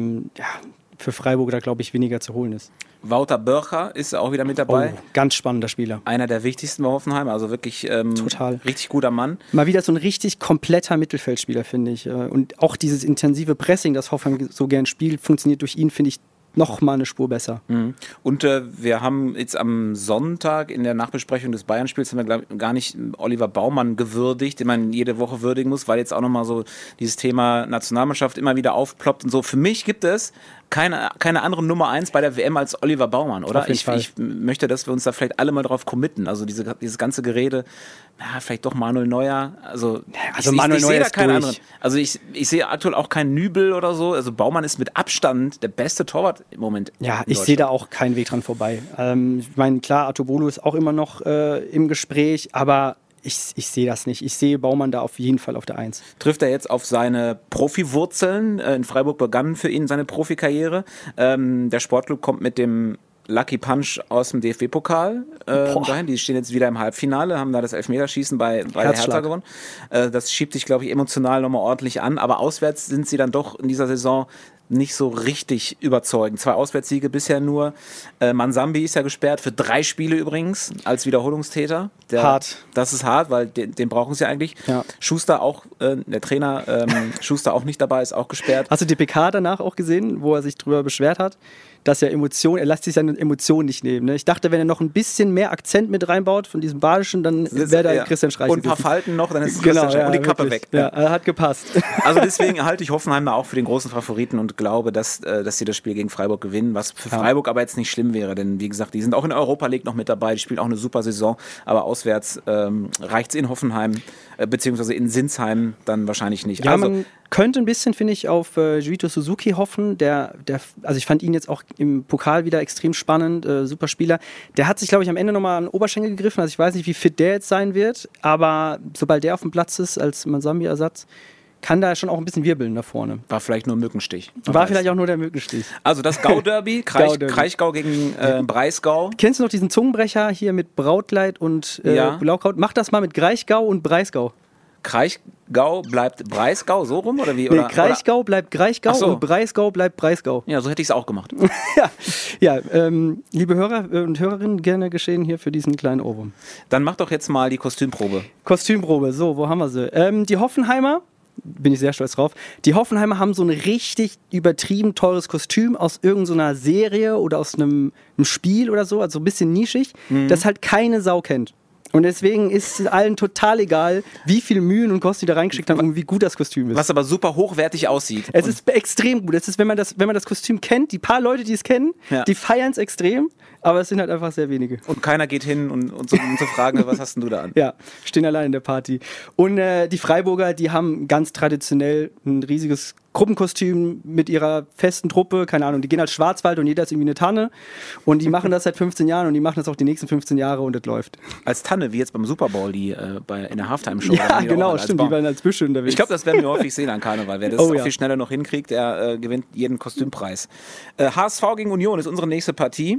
für Freiburg da, glaube ich, weniger zu holen ist.
Wouter Börcher ist auch wieder mit dabei.
Oh, ganz spannender Spieler.
Einer der wichtigsten bei Hoffenheim, also wirklich
total.
Richtig guter Mann.
Mal wieder so ein richtig kompletter Mittelfeldspieler, finde ich. Und auch dieses intensive Pressing, das Hoffenheim so gern spielt, funktioniert durch ihn, finde ich, noch mal eine Spur besser.
Mhm. Und wir haben jetzt am Sonntag in der Nachbesprechung des Bayern-Spiels haben wir gar nicht Oliver Baumann gewürdigt, den man jede Woche würdigen muss, weil jetzt auch nochmal so dieses Thema Nationalmannschaft immer wieder aufploppt und so. Für mich gibt es keine andere Nummer 1 bei der WM als Oliver Baumann, oder? Ich möchte, dass wir uns da vielleicht alle mal drauf committen. Also dieses ganze Gerede, vielleicht doch Manuel Neuer. Also
Manuel
ich
Neuer
sehe da
ist
keinen
durch.
anderen. Also ich sehe aktuell auch keinen Nübel oder so. Also Baumann ist mit Abstand der beste Torwart im Moment.
Ja, ich sehe da auch keinen Weg dran vorbei. Ich meine, klar, Artobolo ist auch immer noch im Gespräch, aber ich sehe das nicht. Ich sehe Baumann da auf jeden Fall auf der 1.
Trifft er jetzt auf seine Profiwurzeln? In Freiburg begann für ihn seine Profikarriere. Der Sportclub kommt mit dem Lucky Punch aus dem DFB-Pokal dahin. Die stehen jetzt wieder im Halbfinale, haben da das Elfmeterschießen bei der Hertha gewonnen. Das schiebt sich, glaube ich, emotional nochmal ordentlich an. Aber auswärts sind sie dann doch in dieser Saison nicht so richtig überzeugend. 2 Auswärtssiege bisher nur. Mansambi ist ja gesperrt für 3 Spiele übrigens als Wiederholungstäter.
Hart.
Das ist hart, weil den brauchen sie eigentlich.
Ja.
Schuster auch, der Trainer Schuster auch nicht dabei, ist auch gesperrt.
Hast du die PK danach auch gesehen, wo er sich drüber beschwert hat? Dass er lässt sich seine Emotionen nicht nehmen. Ne? Ich dachte, wenn er noch ein bisschen mehr Akzent mit reinbaut von diesem Badischen, dann wäre da Christian Streich.
Und ein paar Falten noch, dann ist Christian Streich und die Kappe weg.
Ja, hat gepasst.
Also deswegen halte ich Hoffenheim da auch für den großen Favoriten und glaube, dass sie das Spiel gegen Freiburg gewinnen, was für Freiburg aber jetzt nicht schlimm wäre, denn wie gesagt, die sind auch in der Europa League noch mit dabei, die spielen auch eine super Saison, aber auswärts reicht es in Hoffenheim, beziehungsweise in Sinsheim dann wahrscheinlich nicht.
Ja,
also,
man könnte ein bisschen, finde ich, auf Juito Suzuki hoffen, also ich fand ihn jetzt auch im Pokal wieder extrem spannend, super Spieler. Der hat sich, glaube ich, am Ende nochmal an den Oberschenkel gegriffen, also ich weiß nicht, wie fit der jetzt sein wird, aber sobald der auf dem Platz ist als Mansambi-Ersatz, kann da schon auch ein bisschen wirbeln da vorne.
War vielleicht nur ein Mückenstich.
War vielleicht auch nur der Mückenstich.
Also das Gau-Derby, Kraichgau gegen Breisgau.
Kennst du noch diesen Zungenbrecher hier mit Brautkleid und Blaukraut? Mach das mal mit Kraichgau und Breisgau.
Kraichgau bleibt Breisgau, so rum oder wie?
Nee, Kraichgau bleibt Kraichgau
so.
Und Breisgau bleibt Breisgau.
Ja, so hätte ich es auch gemacht.
Liebe Hörer und Hörerinnen, gerne geschehen hier für diesen kleinen Ohrwurm.
Dann mach doch jetzt mal die Kostümprobe.
So, wo haben wir sie? Die Hoffenheimer, bin ich sehr stolz drauf, die Hoffenheimer haben so ein richtig übertrieben teures Kostüm aus irgendeiner Serie oder aus einem Spiel oder so, also ein bisschen nischig, das halt keine Sau kennt. Und deswegen ist es allen total egal, wie viel Mühen und Kosten die da reingeschickt haben und wie gut das Kostüm ist.
Was aber super hochwertig aussieht.
Es ist extrem gut. Es ist, wenn man das Kostüm kennt, die paar Leute, die es kennen, die feiern es extrem, aber es sind halt einfach sehr wenige.
Und keiner geht hin um zu fragen, was hast denn du da an?
Ja, stehen allein in der Party. Und die Freiburger, die haben ganz traditionell ein riesiges Gruppenkostüm mit ihrer festen Truppe, keine Ahnung, die gehen als Schwarzwald und jeder ist irgendwie eine Tanne und die machen das seit 15 Jahren und die machen das auch die nächsten 15 Jahre und das läuft.
Als Tanne, wie jetzt beim Super Bowl, die in der Halftime-Show.
Ja, genau, stimmt, die waren als Büsche unterwegs.
Ich glaube, das werden wir häufig sehen an Karneval. Wer das auch viel schneller noch hinkriegt, der gewinnt jeden Kostümpreis. HSV gegen Union ist unsere nächste Partie.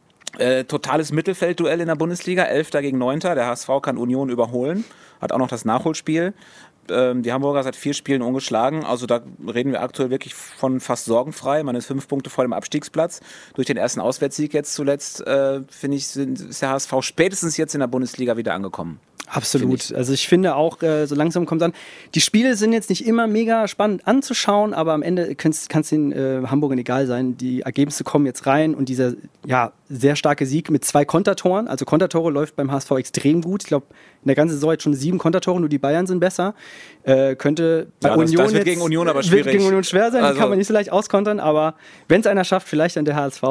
Totales Mittelfeldduell in der Bundesliga, 11. gegen 9. Der HSV kann Union überholen, hat auch noch das Nachholspiel. Die Hamburger seit 4 Spielen ungeschlagen, also da reden wir aktuell wirklich von fast sorgenfrei. Man ist 5 Punkte vor dem Abstiegsplatz. Durch den ersten Auswärtssieg jetzt zuletzt, finde ich, ist der HSV spätestens jetzt in der Bundesliga wieder angekommen.
Absolut. Also ich finde auch, so langsam kommt es an. Die Spiele sind jetzt nicht immer mega spannend anzuschauen, aber am Ende kann es den Hamburgern egal sein. Die Ergebnisse kommen jetzt rein und dieser sehr starke Sieg mit 2 Kontertoren. Also Kontertore läuft beim HSV extrem gut. Ich glaube, in der ganzen Saison jetzt schon 7 Kontertore, nur die Bayern sind besser. Könnte bei Union
das wird gegen Union aber schwierig.
Wird gegen Union schwer sein, also, die kann man nicht so leicht auskontern, aber wenn es einer schafft, vielleicht dann der HSV.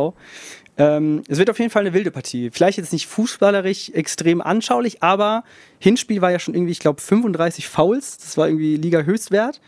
Es wird auf jeden Fall eine wilde Partie. Vielleicht jetzt nicht fußballerisch extrem anschaulich, aber Hinspiel war ja schon irgendwie, ich glaube, 35 Fouls. Das war irgendwie Liga-Höchstwert.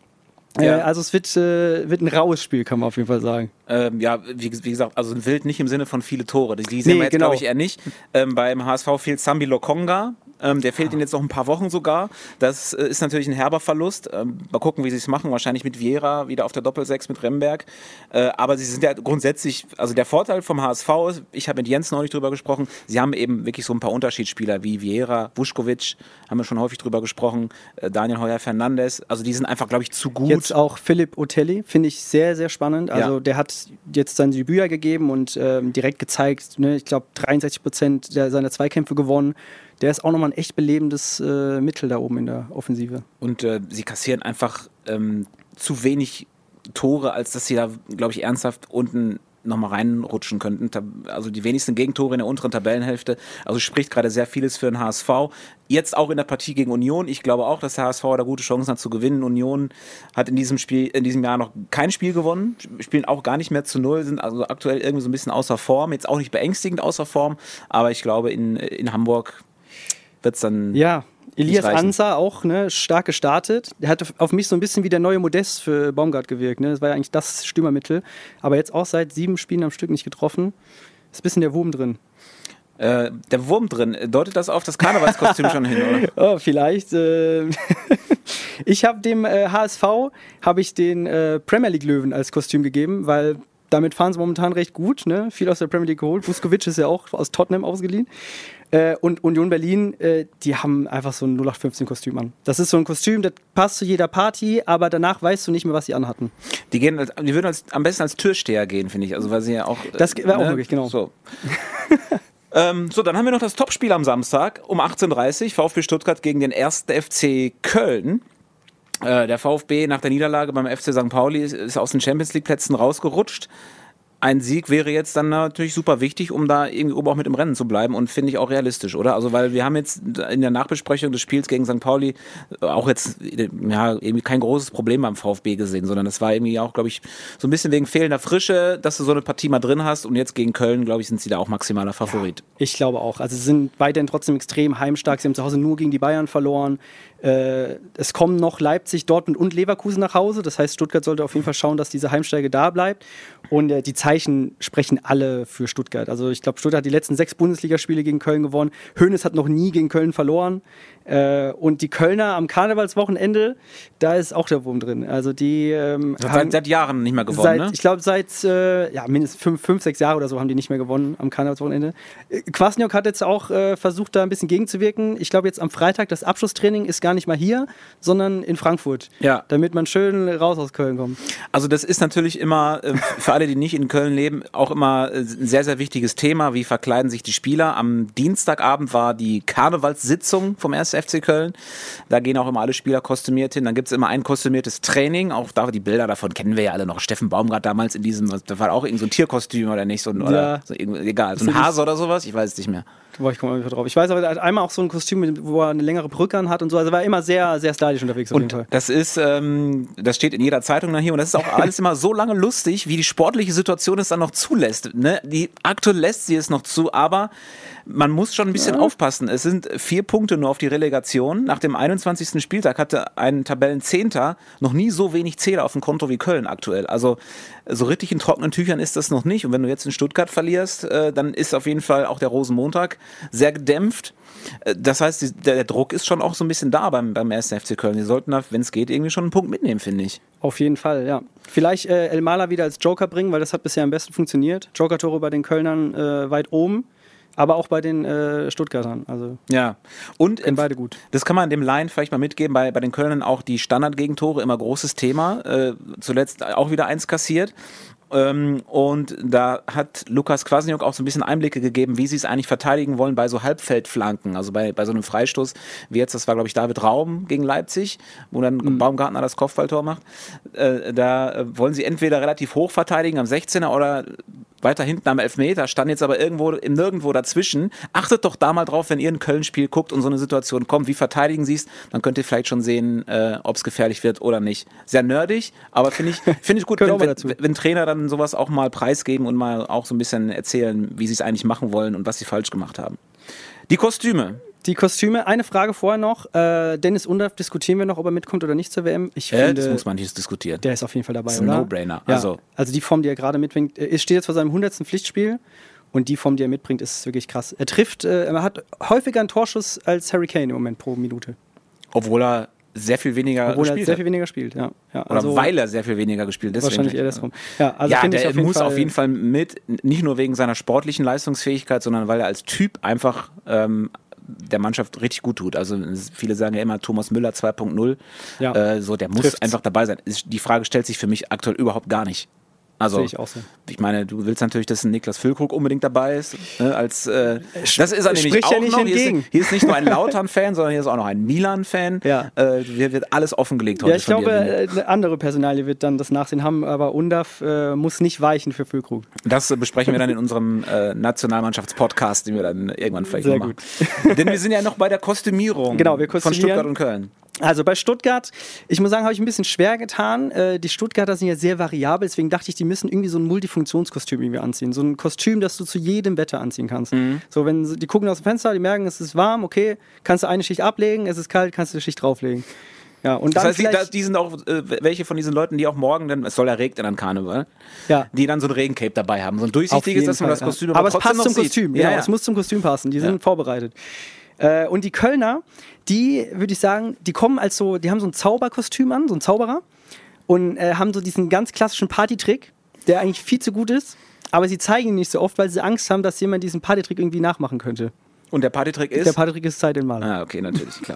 Also es wird ein raues Spiel, kann man auf jeden Fall sagen.
Wie gesagt, also wild nicht im Sinne von viele Tore. Die sehen wir jetzt, glaube ich, eher nicht. Beim HSV fehlt Sambi Lokonga. Der fehlt ihnen jetzt noch ein paar Wochen sogar. Das ist natürlich ein herber Verlust. Mal gucken, wie sie es machen. Wahrscheinlich mit Vieira wieder auf der Doppel-6 mit Remberg. Aber sie sind ja grundsätzlich, also der Vorteil vom HSV ist, ich habe mit Jens neulich drüber gesprochen, sie haben eben wirklich so ein paar Unterschiedsspieler wie Vieira, Vuskovic, haben wir schon häufig drüber gesprochen, Daniel Heuer-Fernandes. Also die sind einfach, glaube ich, zu gut.
Jetzt auch Philipp Otelli, finde ich sehr, sehr spannend. Also der hat jetzt sein Debüt gegeben und direkt gezeigt, ne, ich glaube 63% seiner Zweikämpfe gewonnen. Der ist auch nochmal ein echt belebendes Mittel da oben in der Offensive.
Und sie kassieren einfach zu wenig Tore, als dass sie da, glaube ich, ernsthaft unten nochmal reinrutschen könnten. Also die wenigsten Gegentore in der unteren Tabellenhälfte. Also spricht gerade sehr vieles für den HSV. Jetzt auch in der Partie gegen Union. Ich glaube auch, dass der HSV da gute Chancen hat zu gewinnen. Union hat in diesem Jahr noch kein Spiel gewonnen. Spielen auch gar nicht mehr zu 0, sind also aktuell irgendwie so ein bisschen außer Form. Jetzt auch nicht beängstigend außer Form. Aber ich glaube, in Hamburg wird es dann.
Ja, Elias Ansah auch stark gestartet. Der hat auf mich so ein bisschen wie der neue Modest für Baumgart gewirkt. Ne? Das war ja eigentlich das Stürmermittel. Aber jetzt auch seit 7 Spielen am Stück nicht getroffen. Ist ein bisschen der Wurm drin.
Der Wurm drin, deutet das auf das Karnevalskostüm schon hin, oder?
Oh, vielleicht. Ich habe dem HSV den Premier League Löwen als Kostüm gegeben, weil damit fahren sie momentan recht gut. Ne? Viel aus der Premier League geholt. Vuskovic ist ja auch aus Tottenham ausgeliehen. Und Union Berlin, die haben einfach so ein 0815-Kostüm an. Das ist so ein Kostüm, das passt zu jeder Party, aber danach weißt du nicht mehr, was sie anhatten.
Die würden am besten als Türsteher gehen, finde ich. Also, weil sie ja auch.
Das wäre auch möglich, genau.
So. Dann haben wir noch das Topspiel am Samstag um 18:30 Uhr. VfB Stuttgart gegen den 1. FC Köln. Der VfB nach der Niederlage beim FC St. Pauli ist aus den Champions-League-Plätzen rausgerutscht. Ein Sieg wäre jetzt dann natürlich super wichtig, um da irgendwie oben auch mit im Rennen zu bleiben und finde ich auch realistisch, oder? Also weil wir haben jetzt in der Nachbesprechung des Spiels gegen St. Pauli auch jetzt irgendwie kein großes Problem beim VfB gesehen, sondern das war irgendwie auch, glaube ich, so ein bisschen wegen fehlender Frische, dass du so eine Partie mal drin hast und jetzt gegen Köln, glaube ich, sind sie da auch maximaler Favorit.
Ja, ich glaube auch. Also sie sind weiterhin trotzdem extrem heimstark. Sie haben zu Hause nur gegen die Bayern verloren. Es kommen noch Leipzig, Dortmund und Leverkusen nach Hause. Das heißt, Stuttgart sollte auf jeden Fall schauen, dass diese Heimstärke da bleibt. Und die Zeichen sprechen alle für Stuttgart. Also ich glaube, Stuttgart hat die letzten 6 Bundesligaspiele gegen Köln gewonnen. Hoeneß hat noch nie gegen Köln verloren. Und die Kölner am Karnevalswochenende, da ist auch der Wurm drin. Also die haben
seit Jahren nicht mehr gewonnen, ne?
Ich glaube, seit mindestens 5, 6 Jahre oder so haben die nicht mehr gewonnen am Karnevalswochenende. Kwasniok hat jetzt auch versucht, da ein bisschen gegenzuwirken. Ich glaube, jetzt am Freitag, das Abschlusstraining ist gar nicht mal hier, sondern in Frankfurt.
Ja.
Damit man schön raus aus Köln kommt.
Also das ist natürlich immer, für alle, die nicht in Köln Köln leben, auch immer ein sehr, sehr wichtiges Thema. Wie verkleiden sich die Spieler? Am Dienstagabend war die Karnevalssitzung vom 1. FC Köln. Da gehen auch immer alle Spieler kostümiert hin. Dann gibt es immer ein kostümiertes Training. Auch da, die Bilder davon kennen wir ja alle noch. Steffen Baumgart damals in diesem, da war auch irgend so ein Tierkostüm oder nicht, oder so, egal, so ein Hase oder sowas, ich weiß es nicht mehr.
Boah, ich komme nicht drauf. Ich weiß aber, er hat einmal auch so ein Kostüm, wo er eine längere Perücke an hat und so. Also er war immer sehr, sehr stylisch unterwegs auf jeden Fall.
Das ist, das steht in jeder Zeitung dann hier und das ist auch alles immer so lange lustig, wie die sportliche Situation es dann noch zulässt. Ne? Aktuell lässt sie es noch zu, aber man muss schon ein bisschen aufpassen. Es sind 4 Punkte nur auf die Relegation. Nach dem 21. Spieltag hatte ein Tabellenzehnter noch nie so wenig Zähler auf dem Konto wie Köln aktuell. Also so richtig in trockenen Tüchern ist das noch nicht. Und wenn du jetzt in Stuttgart verlierst, dann ist auf jeden Fall auch der Rosenmontag sehr gedämpft. Das heißt, der Druck ist schon auch so ein bisschen da beim 1. FC Köln. Die sollten da, wenn es geht, irgendwie schon einen Punkt mitnehmen, finde ich.
Auf jeden Fall, ja. Vielleicht Elmalah wieder als Joker bringen, weil das hat bisher am besten funktioniert. Joker-Tore bei den Kölnern weit oben. Aber auch bei den Stuttgartern. Also
ja, und
beide gut.
Das kann man dem Laien vielleicht mal mitgeben. Bei den Kölnern auch die Standardgegentore, immer großes Thema. Zuletzt auch wieder 1 kassiert. Und da hat Lukas Kwasniok auch so ein bisschen Einblicke gegeben, wie sie es eigentlich verteidigen wollen bei so Halbfeldflanken, also bei so einem Freistoß, wie jetzt, das war glaube ich David Raum gegen Leipzig, wo dann Baumgartner das Kopfballtor macht. Da wollen sie entweder relativ hoch verteidigen am 16er oder weiter hinten am Elfmeter, stand jetzt aber irgendwo im Nirgendwo dazwischen. Achtet doch da mal drauf, wenn ihr ein Köln-Spiel guckt und so eine Situation kommt, wie verteidigen sie es, dann könnt ihr vielleicht schon sehen, ob es gefährlich wird oder nicht. Sehr nerdig, aber finde ich gut, wenn Trainer dann sowas auch mal preisgeben und mal auch so ein bisschen erzählen, wie sie es eigentlich machen wollen und was sie falsch gemacht haben. Die Kostüme,
eine Frage vorher noch. Dennis Undaff, diskutieren wir noch, ob er mitkommt oder nicht zur WM? Ich finde,
das muss man nicht diskutieren.
Der ist auf jeden Fall dabei,
das ist ein No-Brainer.
Ja, also die Form, die er gerade mitbringt, es steht jetzt vor seinem 100. Pflichtspiel und die Form, die er mitbringt, ist wirklich krass. Er hat häufiger einen Torschuss als Harry Kane im Moment pro Minute.
Obwohl er sehr viel weniger
spielt, ja.
Oder also, weil er sehr viel weniger gespielt. Deswegen
wahrscheinlich eher das rum. Ja, also
der muss auf jeden Fall mit, nicht nur wegen seiner sportlichen Leistungsfähigkeit, sondern weil er als Typ einfach der Mannschaft richtig gut tut. Also viele sagen ja immer Thomas Müller 2.0. Ja. Der muss einfach dabei sein. Die Frage stellt sich für mich aktuell überhaupt gar nicht. Also,
sehe ich auch so.
Ich meine, du willst natürlich, dass ein Niklas Füllkrug unbedingt dabei ist. Das ist er nämlich auch noch. Hier ist nicht nur ein Lautern-Fan, sondern hier ist auch noch ein Milan-Fan. Ja. Hier wird alles offengelegt heute.
Ja, ich glaube, eine andere Personalie wird dann das Nachsehen haben, aber Undaff muss nicht weichen für Füllkrug.
Das besprechen wir dann in unserem Nationalmannschafts-Podcast, den wir dann irgendwann vielleicht noch machen. Denn wir sind ja noch bei der Kostümierung von Stuttgart und Köln.
Also bei Stuttgart, ich muss sagen, habe ich ein bisschen schwer getan. Die Stuttgarter sind ja sehr variabel, deswegen dachte ich, die müssen irgendwie so ein Multifunktionskostüm irgendwie anziehen. So ein Kostüm, das du zu jedem Wetter anziehen kannst. So, wenn die gucken aus dem Fenster, die merken, es ist warm, okay, kannst du eine Schicht ablegen, es ist kalt, kannst du eine Schicht drauflegen. Ja, und
das heißt, die sind auch welche von diesen Leuten, die auch morgen, dann, es soll ja regnen an Karneval, die dann so ein Regencape dabei haben. So ein durchsichtiges, dass man das Kostüm
aber es passt zum Kostüm, genau, es muss zum Kostüm passen, die sind vorbereitet. Und die Kölner, die, würde ich sagen, die kommen als so, die haben so ein Zauberkostüm an, so ein Zauberer und haben so diesen ganz klassischen Partytrick, der eigentlich viel zu gut ist, aber sie zeigen ihn nicht so oft, weil sie Angst haben, dass jemand diesen Partytrick irgendwie nachmachen könnte.
Und der Partytrick ist?
Der Partytrick ist Zeit in Maler.
Ah, okay, natürlich, klar.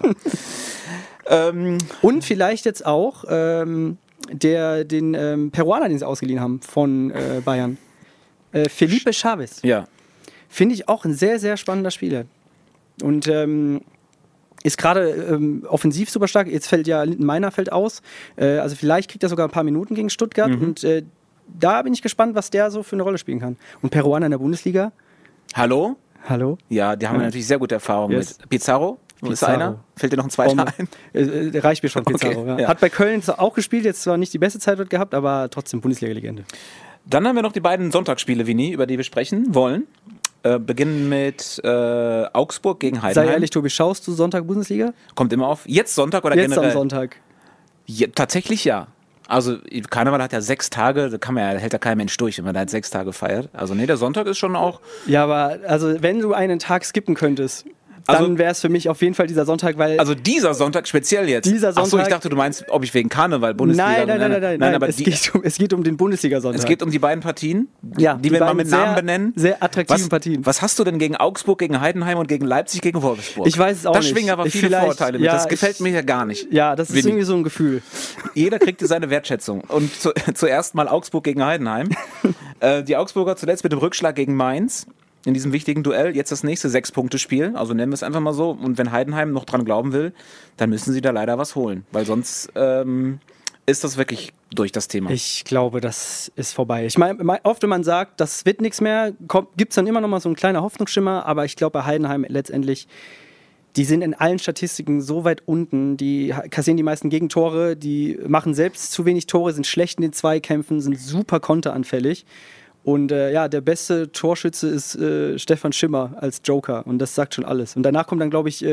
Und vielleicht jetzt auch den Peruaner, den sie ausgeliehen haben von Bayern. Felipe Chavez.
Ja.
Finde ich auch ein sehr, sehr spannender Spieler. Und ist gerade offensiv super stark. Jetzt fällt ja Lindenmeiner aus. Also vielleicht kriegt er sogar ein paar Minuten gegen Stuttgart. Und da bin ich gespannt, was der so für eine Rolle spielen kann. Und Peruaner in der Bundesliga.
Hallo?
Ja,
die haben natürlich sehr gute Erfahrungen mit Pizarro. Ist einer? Fällt dir noch ein zweiter ein?
Reicht mir schon, Pizarro. Okay, ja. Hat bei Köln auch gespielt, jetzt zwar nicht die beste Zeit dort gehabt, aber trotzdem Bundesliga-Legende.
Dann haben wir noch die beiden Sonntagsspiele, Vinny, über die wir sprechen wollen. Beginnen mit Augsburg gegen Heidenheim.
Sei ehrlich, Tobi, schaust du Sonntag Bundesliga?
Kommt immer auf. Jetzt Sonntag oder
jetzt
generell?
Jetzt am Sonntag.
Ja, tatsächlich ja. Also Karneval hat ja 6 Tage, da hält ja kein Mensch durch, wenn man da halt 6 Tage feiert. Also nee, der Sonntag ist schon auch...
Ja, aber also wenn du einen Tag skippen könntest... Dann wäre es für mich auf jeden Fall dieser Sonntag, weil...
Also dieser Sonntag speziell jetzt?
Dieser Sonntag...
Achso, ich dachte, du meinst, ob ich wegen Karneval Bundesliga...
Nein, aber es geht um den Bundesliga-Sonntag.
Es geht um die beiden Partien,
ja,
die wir mal mit Namen benennen.
Sehr attraktiven Partien.
Was hast du denn gegen Augsburg, gegen Heidenheim und gegen Leipzig, gegen Wolfsburg?
Ich weiß es auch nicht.
Da schwingen aber viele Vorteile mit. Ja, das gefällt mir ja gar nicht.
Ja, das ist irgendwie so ein Gefühl.
Jeder kriegt seine Wertschätzung. Und zuerst mal Augsburg gegen Heidenheim. Die Augsburger zuletzt mit dem Rückschlag gegen Mainz in diesem wichtigen Duell. Jetzt das nächste 6-Punkte-Spiel, also nennen wir es einfach mal so. Und wenn Heidenheim noch dran glauben will, dann müssen sie da leider was holen, weil sonst ist das wirklich durch das Thema.
Ich glaube, das ist vorbei. Ich meine, oft, wenn man sagt, das wird nichts mehr, gibt es dann immer noch mal so ein kleiner Hoffnungsschimmer, aber ich glaube, bei Heidenheim letztendlich, die sind in allen Statistiken so weit unten, die kassieren die meisten Gegentore, die machen selbst zu wenig Tore, sind schlecht in den Zweikämpfen, sind super konteranfällig. Und der beste Torschütze ist Stefan Schimmer als Joker und das sagt schon alles. Und danach kommt dann, glaube ich,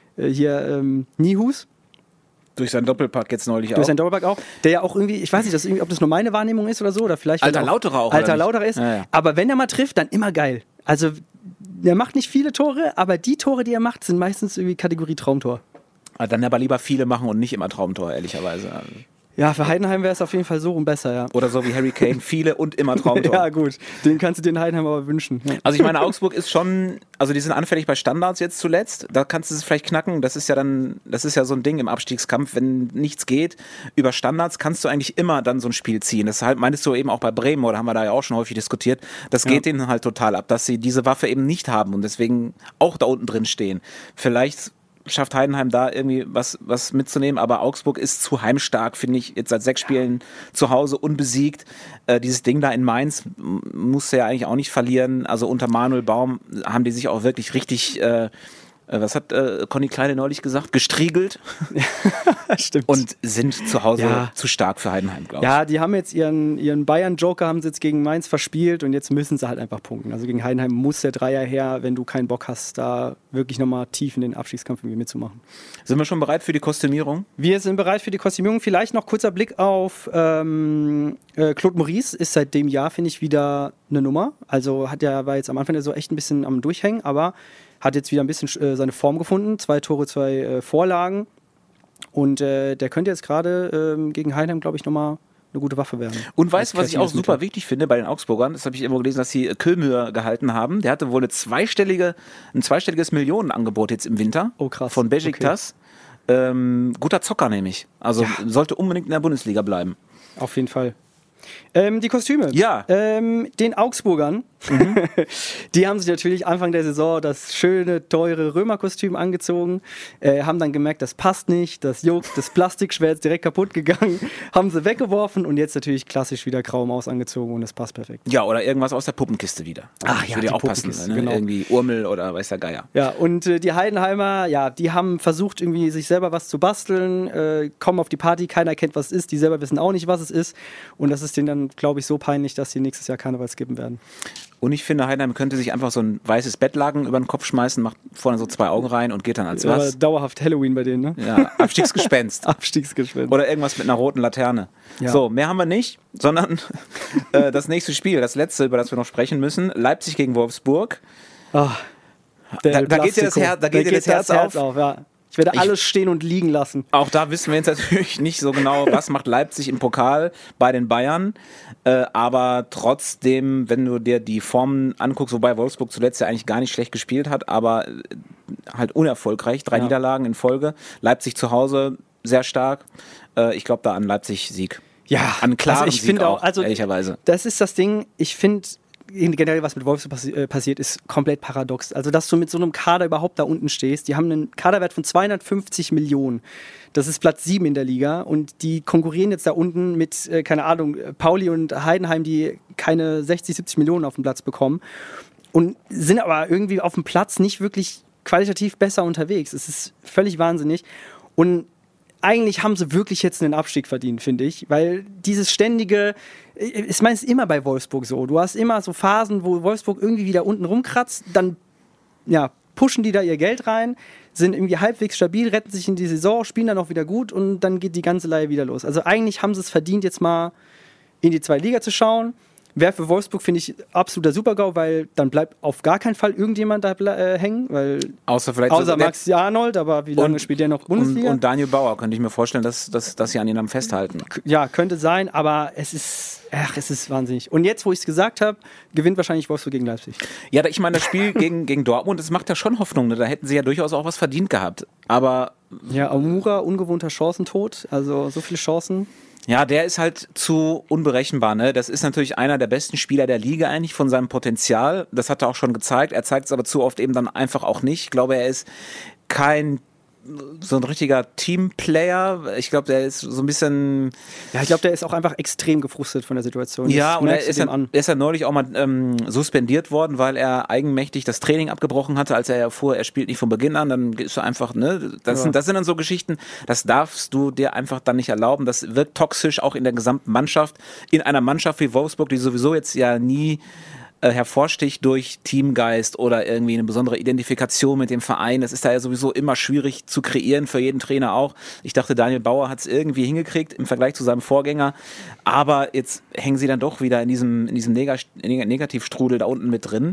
Nihus.
Durch seinen Doppelpack jetzt neulich auch.
Durch seinen Doppelpack auch. Der ja auch irgendwie, ich weiß nicht, ob das nur meine Wahrnehmung ist oder so. Oder vielleicht
Alter Lauterer auch.
Alter Lauterer ist.
Ja.
Aber wenn er mal trifft, dann immer geil. Also, er macht nicht viele Tore, aber die Tore, die er macht, sind meistens irgendwie Kategorie Traumtor.
Dann aber lieber viele machen und nicht immer Traumtor, ehrlicherweise.
Ja, für Heidenheim wäre es auf jeden Fall so rum besser, ja.
Oder so wie Harry Kane, viele und immer Traumtor.
Ja, gut. Den kannst du den Heidenheim aber wünschen. Ja.
Also ich meine, Augsburg ist schon, also die sind anfällig bei Standards jetzt zuletzt. Da kannst du es vielleicht knacken. Das ist ja so ein Ding im Abstiegskampf. Wenn nichts geht, über Standards kannst du eigentlich immer dann so ein Spiel ziehen. Das halt, meintest du eben auch bei Bremen, oder haben wir da ja auch schon häufig diskutiert. Das geht denen halt total ab, dass sie diese Waffe eben nicht haben und deswegen auch da unten drin stehen. Vielleicht schafft Heidenheim da irgendwie was mitzunehmen, aber Augsburg ist zu heimstark, finde ich, jetzt seit 6 Spielen zu Hause unbesiegt. Dieses Ding da in Mainz musste ja eigentlich auch nicht verlieren. Also unter Manuel Baum haben die sich auch wirklich richtig, was hat Conny Kleine neulich gesagt? Gestriegelt.
Stimmt.
Und sind zu Hause zu stark für Heidenheim, glaube ich.
Ja, die haben jetzt ihren Bayern-Joker haben sie jetzt gegen Mainz verspielt und jetzt müssen sie halt einfach punkten. Also gegen Heidenheim muss der Dreier her, wenn du keinen Bock hast, da wirklich nochmal tief in den Abstiegskampf irgendwie mitzumachen.
Sind wir schon bereit für die Kostümierung?
Wir sind bereit für die Kostümierung. Vielleicht noch kurzer Blick auf Claude Maurice ist seit dem Jahr, finde ich, wieder eine Nummer. Also war jetzt am Anfang so echt ein bisschen am Durchhängen, aber hat jetzt wieder ein bisschen seine Form gefunden. 2 Tore, 2 Vorlagen. Und der könnte jetzt gerade gegen Heidenheim, glaube ich, nochmal eine gute Waffe werden.
Und weißt du, was ich auch super wichtig finde bei den Augsburgern? Das habe ich irgendwo gelesen, dass sie Kühlmühe gehalten haben. Der hatte wohl ein zweistelliges Millionenangebot jetzt im Winter.
Oh, krass.
Von Besiktas. Okay. Guter Zocker nämlich. Also sollte unbedingt in der Bundesliga bleiben.
Auf jeden Fall. Die Kostüme.
Ja.
Den Augsburgern, die haben sich natürlich Anfang der Saison das schöne, teure Römerkostüm angezogen, haben dann gemerkt, das passt nicht, das juckt, das Plastikschwert ist direkt kaputt gegangen, haben sie weggeworfen und jetzt natürlich klassisch wieder Graue Maus angezogen und das passt perfekt.
Ja, oder irgendwas aus der Puppenkiste wieder.
Ach ja,
würde ja auch passen. Ne?
Genau.
Irgendwie Urmel oder weiß der Geier.
Ja, und die Heidenheimer, die haben versucht, irgendwie sich selber was zu basteln, kommen auf die Party, keiner kennt, was es ist, die selber wissen auch nicht, was es ist und das ist denen dann, glaube ich, so peinlich, dass sie nächstes Jahr Karneval skippen werden.
Und ich finde, Heidenheim könnte sich einfach so ein weißes Bettlaken über den Kopf schmeißen, macht vorne so 2 Augen rein und geht dann als was.
Dauerhaft Halloween bei denen, ne?
Ja, Abstiegsgespenst.
Abstiegsgespenst.
Oder irgendwas mit einer roten Laterne. Ja. So, mehr haben wir nicht, sondern das nächste Spiel, das letzte, über das wir noch sprechen müssen, Leipzig gegen Wolfsburg.
Oh,
da geht dir das Herz auf.
Ja. Ich werde alles stehen und liegen lassen.
Auch da wissen wir jetzt natürlich nicht so genau, was macht Leipzig im Pokal bei den Bayern. Aber trotzdem, wenn du dir die Formen anguckst, wobei Wolfsburg zuletzt ja eigentlich gar nicht schlecht gespielt hat, aber halt unerfolgreich, 3 Niederlagen in Folge. Leipzig zu Hause sehr stark. Ich glaube da an Leipzig-Sieg.
Ja,
an klaren
also ich finde auch,
ehrlicherweise.
Das ist das Ding, ich finde generell, was mit Wolfsburg passiert, ist komplett paradox. Also, dass du mit so einem Kader überhaupt da unten stehst. Die haben einen Kaderwert von 250 Millionen. Das ist Platz 7 in der Liga. Und die konkurrieren jetzt da unten mit, keine Ahnung, Pauli und Heidenheim, die keine 60, 70 Millionen auf dem Platz bekommen. Und sind aber irgendwie auf dem Platz nicht wirklich qualitativ besser unterwegs. Es ist völlig wahnsinnig. Und eigentlich haben sie wirklich jetzt einen Abstieg verdient, finde ich, weil dieses ständige, ich meine, es ist immer bei Wolfsburg so, du hast immer so Phasen, wo Wolfsburg irgendwie wieder unten rumkratzt, dann pushen die da ihr Geld rein, sind irgendwie halbwegs stabil, retten sich in die Saison, spielen dann auch wieder gut und dann geht die ganze Leihe wieder los. Also eigentlich haben sie es verdient, jetzt mal in die 2. Liga zu schauen. Wäre für Wolfsburg, finde ich, absoluter Super-GAU, weil dann bleibt auf gar keinen Fall irgendjemand da hängen. Weil
außer
Maxi Arnold, aber wie lange spielt der noch Bundesliga?
Und Daniel Bauer, könnte ich mir vorstellen, dass sie an ihn am festhalten.
Ja, könnte sein, aber es ist wahnsinnig. Und jetzt, wo ich es gesagt habe, gewinnt wahrscheinlich Wolfsburg gegen Leipzig.
Ja, ich meine, das Spiel gegen Dortmund, das macht ja schon Hoffnung. Ne? Da hätten sie ja durchaus auch was verdient gehabt. Aber
ja, Aumura, ungewohnter Chancentod, also so viele Chancen.
Ja, der ist halt zu unberechenbar, ne? Das ist natürlich einer der besten Spieler der Liga eigentlich von seinem Potenzial. Das hat er auch schon gezeigt. Er zeigt es aber zu oft eben dann einfach auch nicht. Ich glaube, er ist kein so ein richtiger Teamplayer. Ich glaube, der ist so ein bisschen...
Ja, ich glaube, der ist auch einfach extrem gefrustet von der Situation.
Ja,
das
und er
merkst du
ist,
dem an.
er ist ja neulich auch mal suspendiert worden, weil er eigenmächtig das Training abgebrochen hatte, als er erfuhr, er spielt nicht von Beginn an. Dann ist er einfach, ne, das sind dann so Geschichten, das darfst du dir einfach dann nicht erlauben. Das wirkt toxisch auch in der gesamten Mannschaft. In einer Mannschaft wie Wolfsburg, die sowieso jetzt ja nie hervorsticht durch Teamgeist oder irgendwie eine besondere Identifikation mit dem Verein. Das ist da ja sowieso immer schwierig zu kreieren, für jeden Trainer auch. Ich dachte, Daniel Bauer hat es irgendwie hingekriegt im Vergleich zu seinem Vorgänger, aber jetzt hängen sie dann doch wieder in diesem Negativstrudel da unten mit drin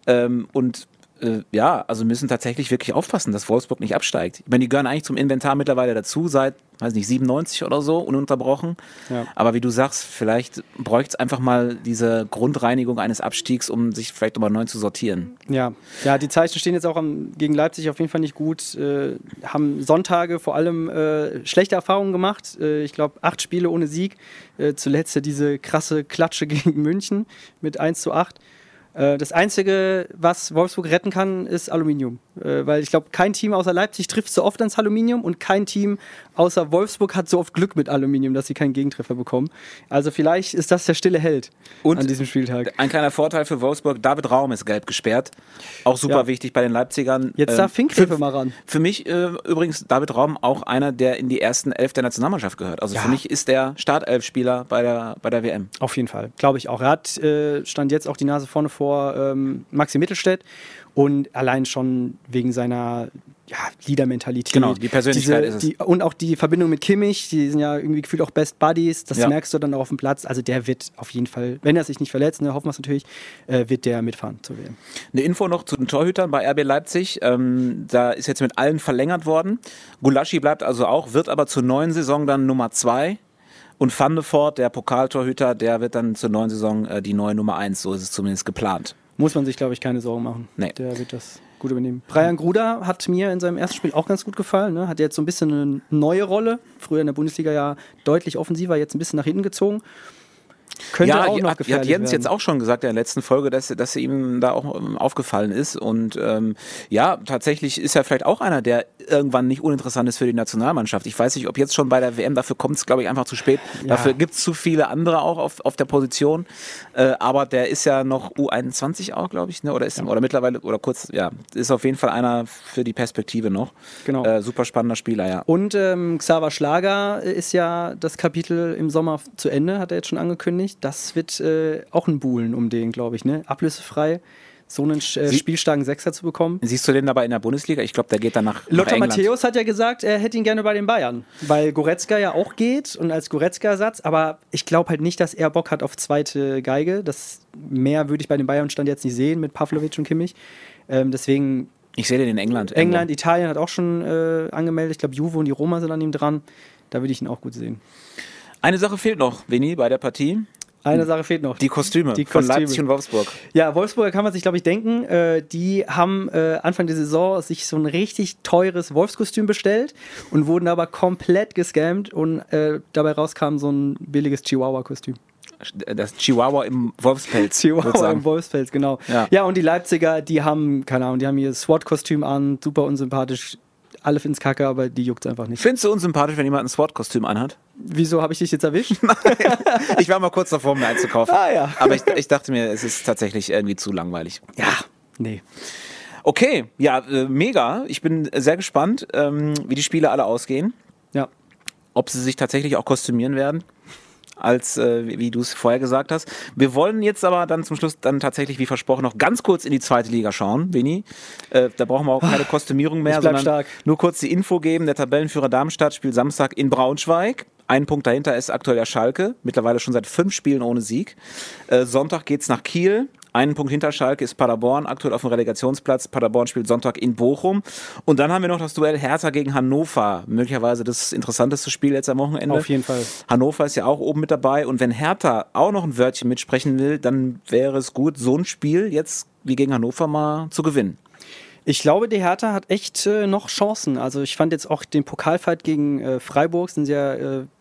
ja, also müssen tatsächlich wirklich aufpassen, dass Wolfsburg nicht absteigt. Ich meine, die gehören eigentlich zum Inventar mittlerweile dazu, seit, weiß nicht, 97 oder so, ununterbrochen. Ja. Aber wie du sagst, vielleicht bräuchte es einfach mal diese Grundreinigung eines Abstiegs, um sich vielleicht nochmal neu zu sortieren.
Ja, die Zeichen stehen jetzt auch gegen Leipzig auf jeden Fall nicht gut. Haben Sonntage vor allem schlechte Erfahrungen gemacht. Ich glaube, 8 Spiele ohne Sieg. Zuletzt diese krasse Klatsche gegen München mit 1:8. Das Einzige, was Wolfsburg retten kann, ist Aluminium. Weil ich glaube, kein Team außer Leipzig trifft so oft ans Aluminium und kein Team außer Wolfsburg hat so oft Glück mit Aluminium, dass sie keinen Gegentreffer bekommen. Also vielleicht ist das der stille Held an diesem Spieltag.
Ein kleiner Vorteil für Wolfsburg, David Raum ist gelb gesperrt. Auch super wichtig bei den Leipzigern.
Jetzt darf Finkgräfe mal ran.
Für mich übrigens David Raum auch einer, der in die ersten 11 der Nationalmannschaft gehört. Also für mich ist der Startelf-Spieler bei der WM.
Auf jeden Fall, glaube ich auch. Er hat stand jetzt auch die Nase vorne vor Maxi Mittelstädt und allein schon wegen seiner Leader-Mentalität.
Genau, die Persönlichkeit ist es.
Und auch die Verbindung mit Kimmich, die sind ja irgendwie gefühlt auch Best Buddies, das merkst du dann auch auf dem Platz. Also der wird auf jeden Fall, wenn er sich nicht verletzt, hoffen wir es natürlich, wird der mitfahren zu WM.
Eine Info noch zu den Torhütern bei RB Leipzig. Da ist jetzt mit allen verlängert worden. Gulaschi bleibt also auch, wird aber zur neuen Saison dann Nummer 2. Und Van de Voort, der Pokaltorhüter, der wird dann zur neuen Saison die neue Nummer 1, so ist es zumindest geplant.
Muss man sich, glaube ich, keine Sorgen machen.
Nee.
Der wird das gut übernehmen. Brian Gruder hat mir in seinem ersten Spiel auch ganz gut gefallen. Ne? Hat jetzt so ein bisschen eine neue Rolle. Früher in der Bundesliga ja deutlich offensiver, jetzt ein bisschen nach hinten gezogen. Könnte auch noch gefährlich
hat Jens
werden.
jetzt auch schon gesagt in der letzten Folge, dass ihm da auch aufgefallen ist. Und tatsächlich ist er vielleicht auch einer, der irgendwann nicht uninteressant ist für die Nationalmannschaft. Ich weiß nicht, ob jetzt schon bei der WM, dafür kommt es, glaube ich, einfach zu spät. Ja. Dafür gibt es zu viele andere auch auf der Position. Aber der ist ja noch U21 auch, glaube ich, ne? Oder mittlerweile, oder kurz, ist auf jeden Fall einer für die Perspektive noch.
Genau.
Super spannender Spieler, ja.
Und Xaver Schlager ist ja das Kapitel im Sommer zu Ende, hat er jetzt schon angekündigt. Das wird auch ein Buhlen um den, glaube ich, ne? Ablösefrei so einen spielstarken Sechser zu bekommen.
Siehst du den dabei in der Bundesliga? Ich glaube, der geht dann nach
Lothar
England.
Matthäus hat ja gesagt, er hätte ihn gerne bei den Bayern, weil Goretzka ja auch geht und als Goretzka-Ersatz, aber ich glaube halt nicht, dass er Bock hat auf zweite Geige. Das mehr würde ich bei den Bayern Stand jetzt nicht sehen mit Pavlovic und Kimmich. Deswegen...
Ich sehe den in England.
Italien hat auch schon angemeldet. Ich glaube, Juve und die Roma sind an ihm dran. Da würde ich ihn auch gut sehen.
Eine Sache fehlt noch, Vinny, bei der Partie.
Eine Sache fehlt noch.
Die Kostüme von Leipzig und Wolfsburg.
Ja, Wolfsburger kann man sich, glaube ich, denken. Die haben Anfang der Saison sich so ein richtig teures Wolfskostüm bestellt und wurden aber komplett gescammt und dabei rauskam so ein billiges Chihuahua-Kostüm.
Das Chihuahua im Wolfspelz.
Chihuahua im Wolfspelz, genau. Ja, und die Leipziger, die haben, keine Ahnung, die haben ihr SWAT-Kostüm an, super unsympathisch. Alle finden's kacke, aber die juckt's einfach nicht.
Findest du unsympathisch, wenn jemand ein SWAT-Kostüm anhat?
Wieso, habe ich dich jetzt erwischt?
Ich war mal kurz davor, mir einzukaufen.
Ja.
Aber ich dachte mir, es ist tatsächlich irgendwie zu langweilig.
Ja, nee.
Okay, mega. Ich bin sehr gespannt, wie die Spiele alle ausgehen.
Ja.
Ob sie sich tatsächlich auch kostümieren werden, als wie du es vorher gesagt hast. Wir wollen jetzt aber dann zum Schluss dann tatsächlich, wie versprochen, noch ganz kurz in die zweite Liga schauen, Vinny. Da brauchen wir auch keine Kostümierung mehr, sondern
stark.
Nur kurz die Info geben. Der Tabellenführer Darmstadt spielt Samstag in Braunschweig. Ein Punkt dahinter ist aktuell der Schalke, mittlerweile schon seit 5 Spielen ohne Sieg. Sonntag geht's nach Kiel. Einen Punkt hinter Schalke ist Paderborn, aktuell auf dem Relegationsplatz. Paderborn spielt Sonntag in Bochum. Und dann haben wir noch das Duell Hertha gegen Hannover. Möglicherweise das interessanteste Spiel jetzt am Wochenende.
Auf jeden Fall.
Hannover ist ja auch oben mit dabei. Und wenn Hertha auch noch ein Wörtchen mitsprechen will, dann wäre es gut, so ein Spiel jetzt wie gegen Hannover mal zu gewinnen.
Ich glaube, die Hertha hat echt noch Chancen. Also ich fand jetzt auch den Pokalfight gegen Freiburg, sind sie ja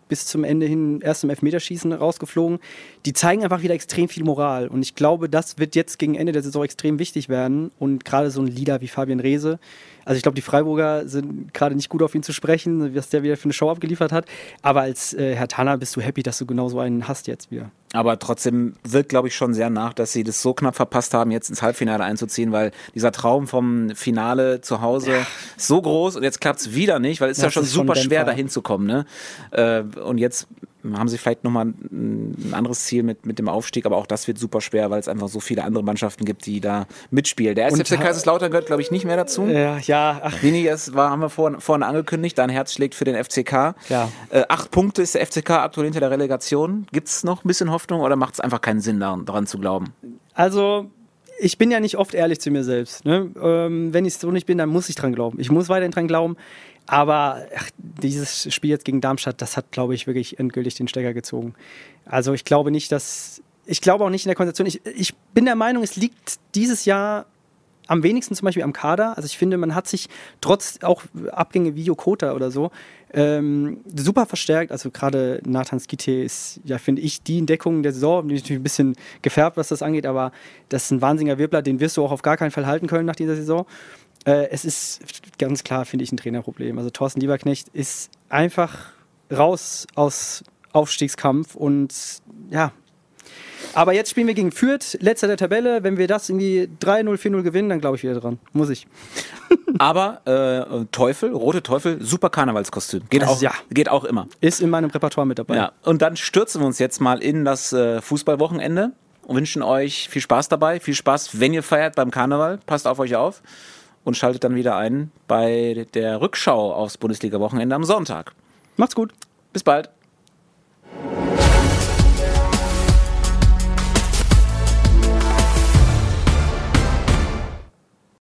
bis zum Ende hin erst im Elfmeterschießen rausgeflogen. Die zeigen einfach wieder extrem viel Moral. Und ich glaube, das wird jetzt gegen Ende der Saison extrem wichtig werden. Und gerade so ein Leader wie Fabian Reese, also ich glaube, die Freiburger sind gerade nicht gut auf ihn zu sprechen, was der wieder für eine Show abgeliefert hat. Aber als Herr Tanner bist du happy, dass du genau so einen hast jetzt wieder.
Aber trotzdem wirkt, glaube ich, schon sehr nach, dass sie das so knapp verpasst haben, jetzt ins Halbfinale einzuziehen, weil dieser Traum vom Finale zu Hause ist so groß und jetzt klappt es wieder nicht, weil es ist ja schon super schwer, dahin zu kommen. Ne? Und jetzt haben sie vielleicht nochmal ein anderes Ziel mit dem Aufstieg, aber auch das wird super schwer, weil es einfach so viele andere Mannschaften gibt, die da mitspielen. Der SFC Kaiserslautern gehört, glaube ich, nicht mehr dazu. Vini, haben wir vorne angekündigt, dein Herz schlägt für den FCK.
Ja.
8 Punkte ist der FCK aktuell hinter der Relegation. Gibt es noch ein bisschen Hoffnung oder macht es einfach keinen Sinn, daran zu glauben?
Also, ich bin ja nicht oft ehrlich zu mir selbst. Ne? Wenn ich es so nicht bin, dann muss ich dran glauben. Ich muss weiterhin dran glauben. Aber dieses Spiel jetzt gegen Darmstadt, das hat, glaube ich, wirklich endgültig den Stecker gezogen. Also ich glaube nicht, ich glaube auch nicht in der Konzentration. Ich bin der Meinung, es liegt dieses Jahr am wenigsten zum Beispiel am Kader. Also ich finde, man hat sich trotz auch Abgänge wie Jokota oder so super verstärkt. Also gerade Nathan Skytte ist, ja, finde ich, die Entdeckung der Saison. Die ist natürlich ein bisschen gefärbt, was das angeht, aber das ist ein wahnsinniger Wirbler, den wirst du auch auf gar keinen Fall halten können nach dieser Saison. Es ist ganz klar, finde ich, ein Trainerproblem. Also Thorsten Lieberknecht ist einfach raus aus Aufstiegskampf und ja. Aber jetzt spielen wir gegen Fürth, letzter der Tabelle. Wenn wir das irgendwie 3-0, 4-0 gewinnen, dann glaube ich wieder dran. Muss ich.
Aber Rote Teufel, super Karnevalskostüm. Geht auch immer.
Ist in meinem Repertoire mit dabei.
Ja. Und dann stürzen wir uns jetzt mal in das Fußballwochenende und wünschen euch viel Spaß dabei. Viel Spaß, wenn ihr feiert beim Karneval. Passt auf euch auf. Und schaltet dann wieder ein bei der Rückschau aufs Bundesliga-Wochenende am Sonntag.
Macht's gut.
Bis bald.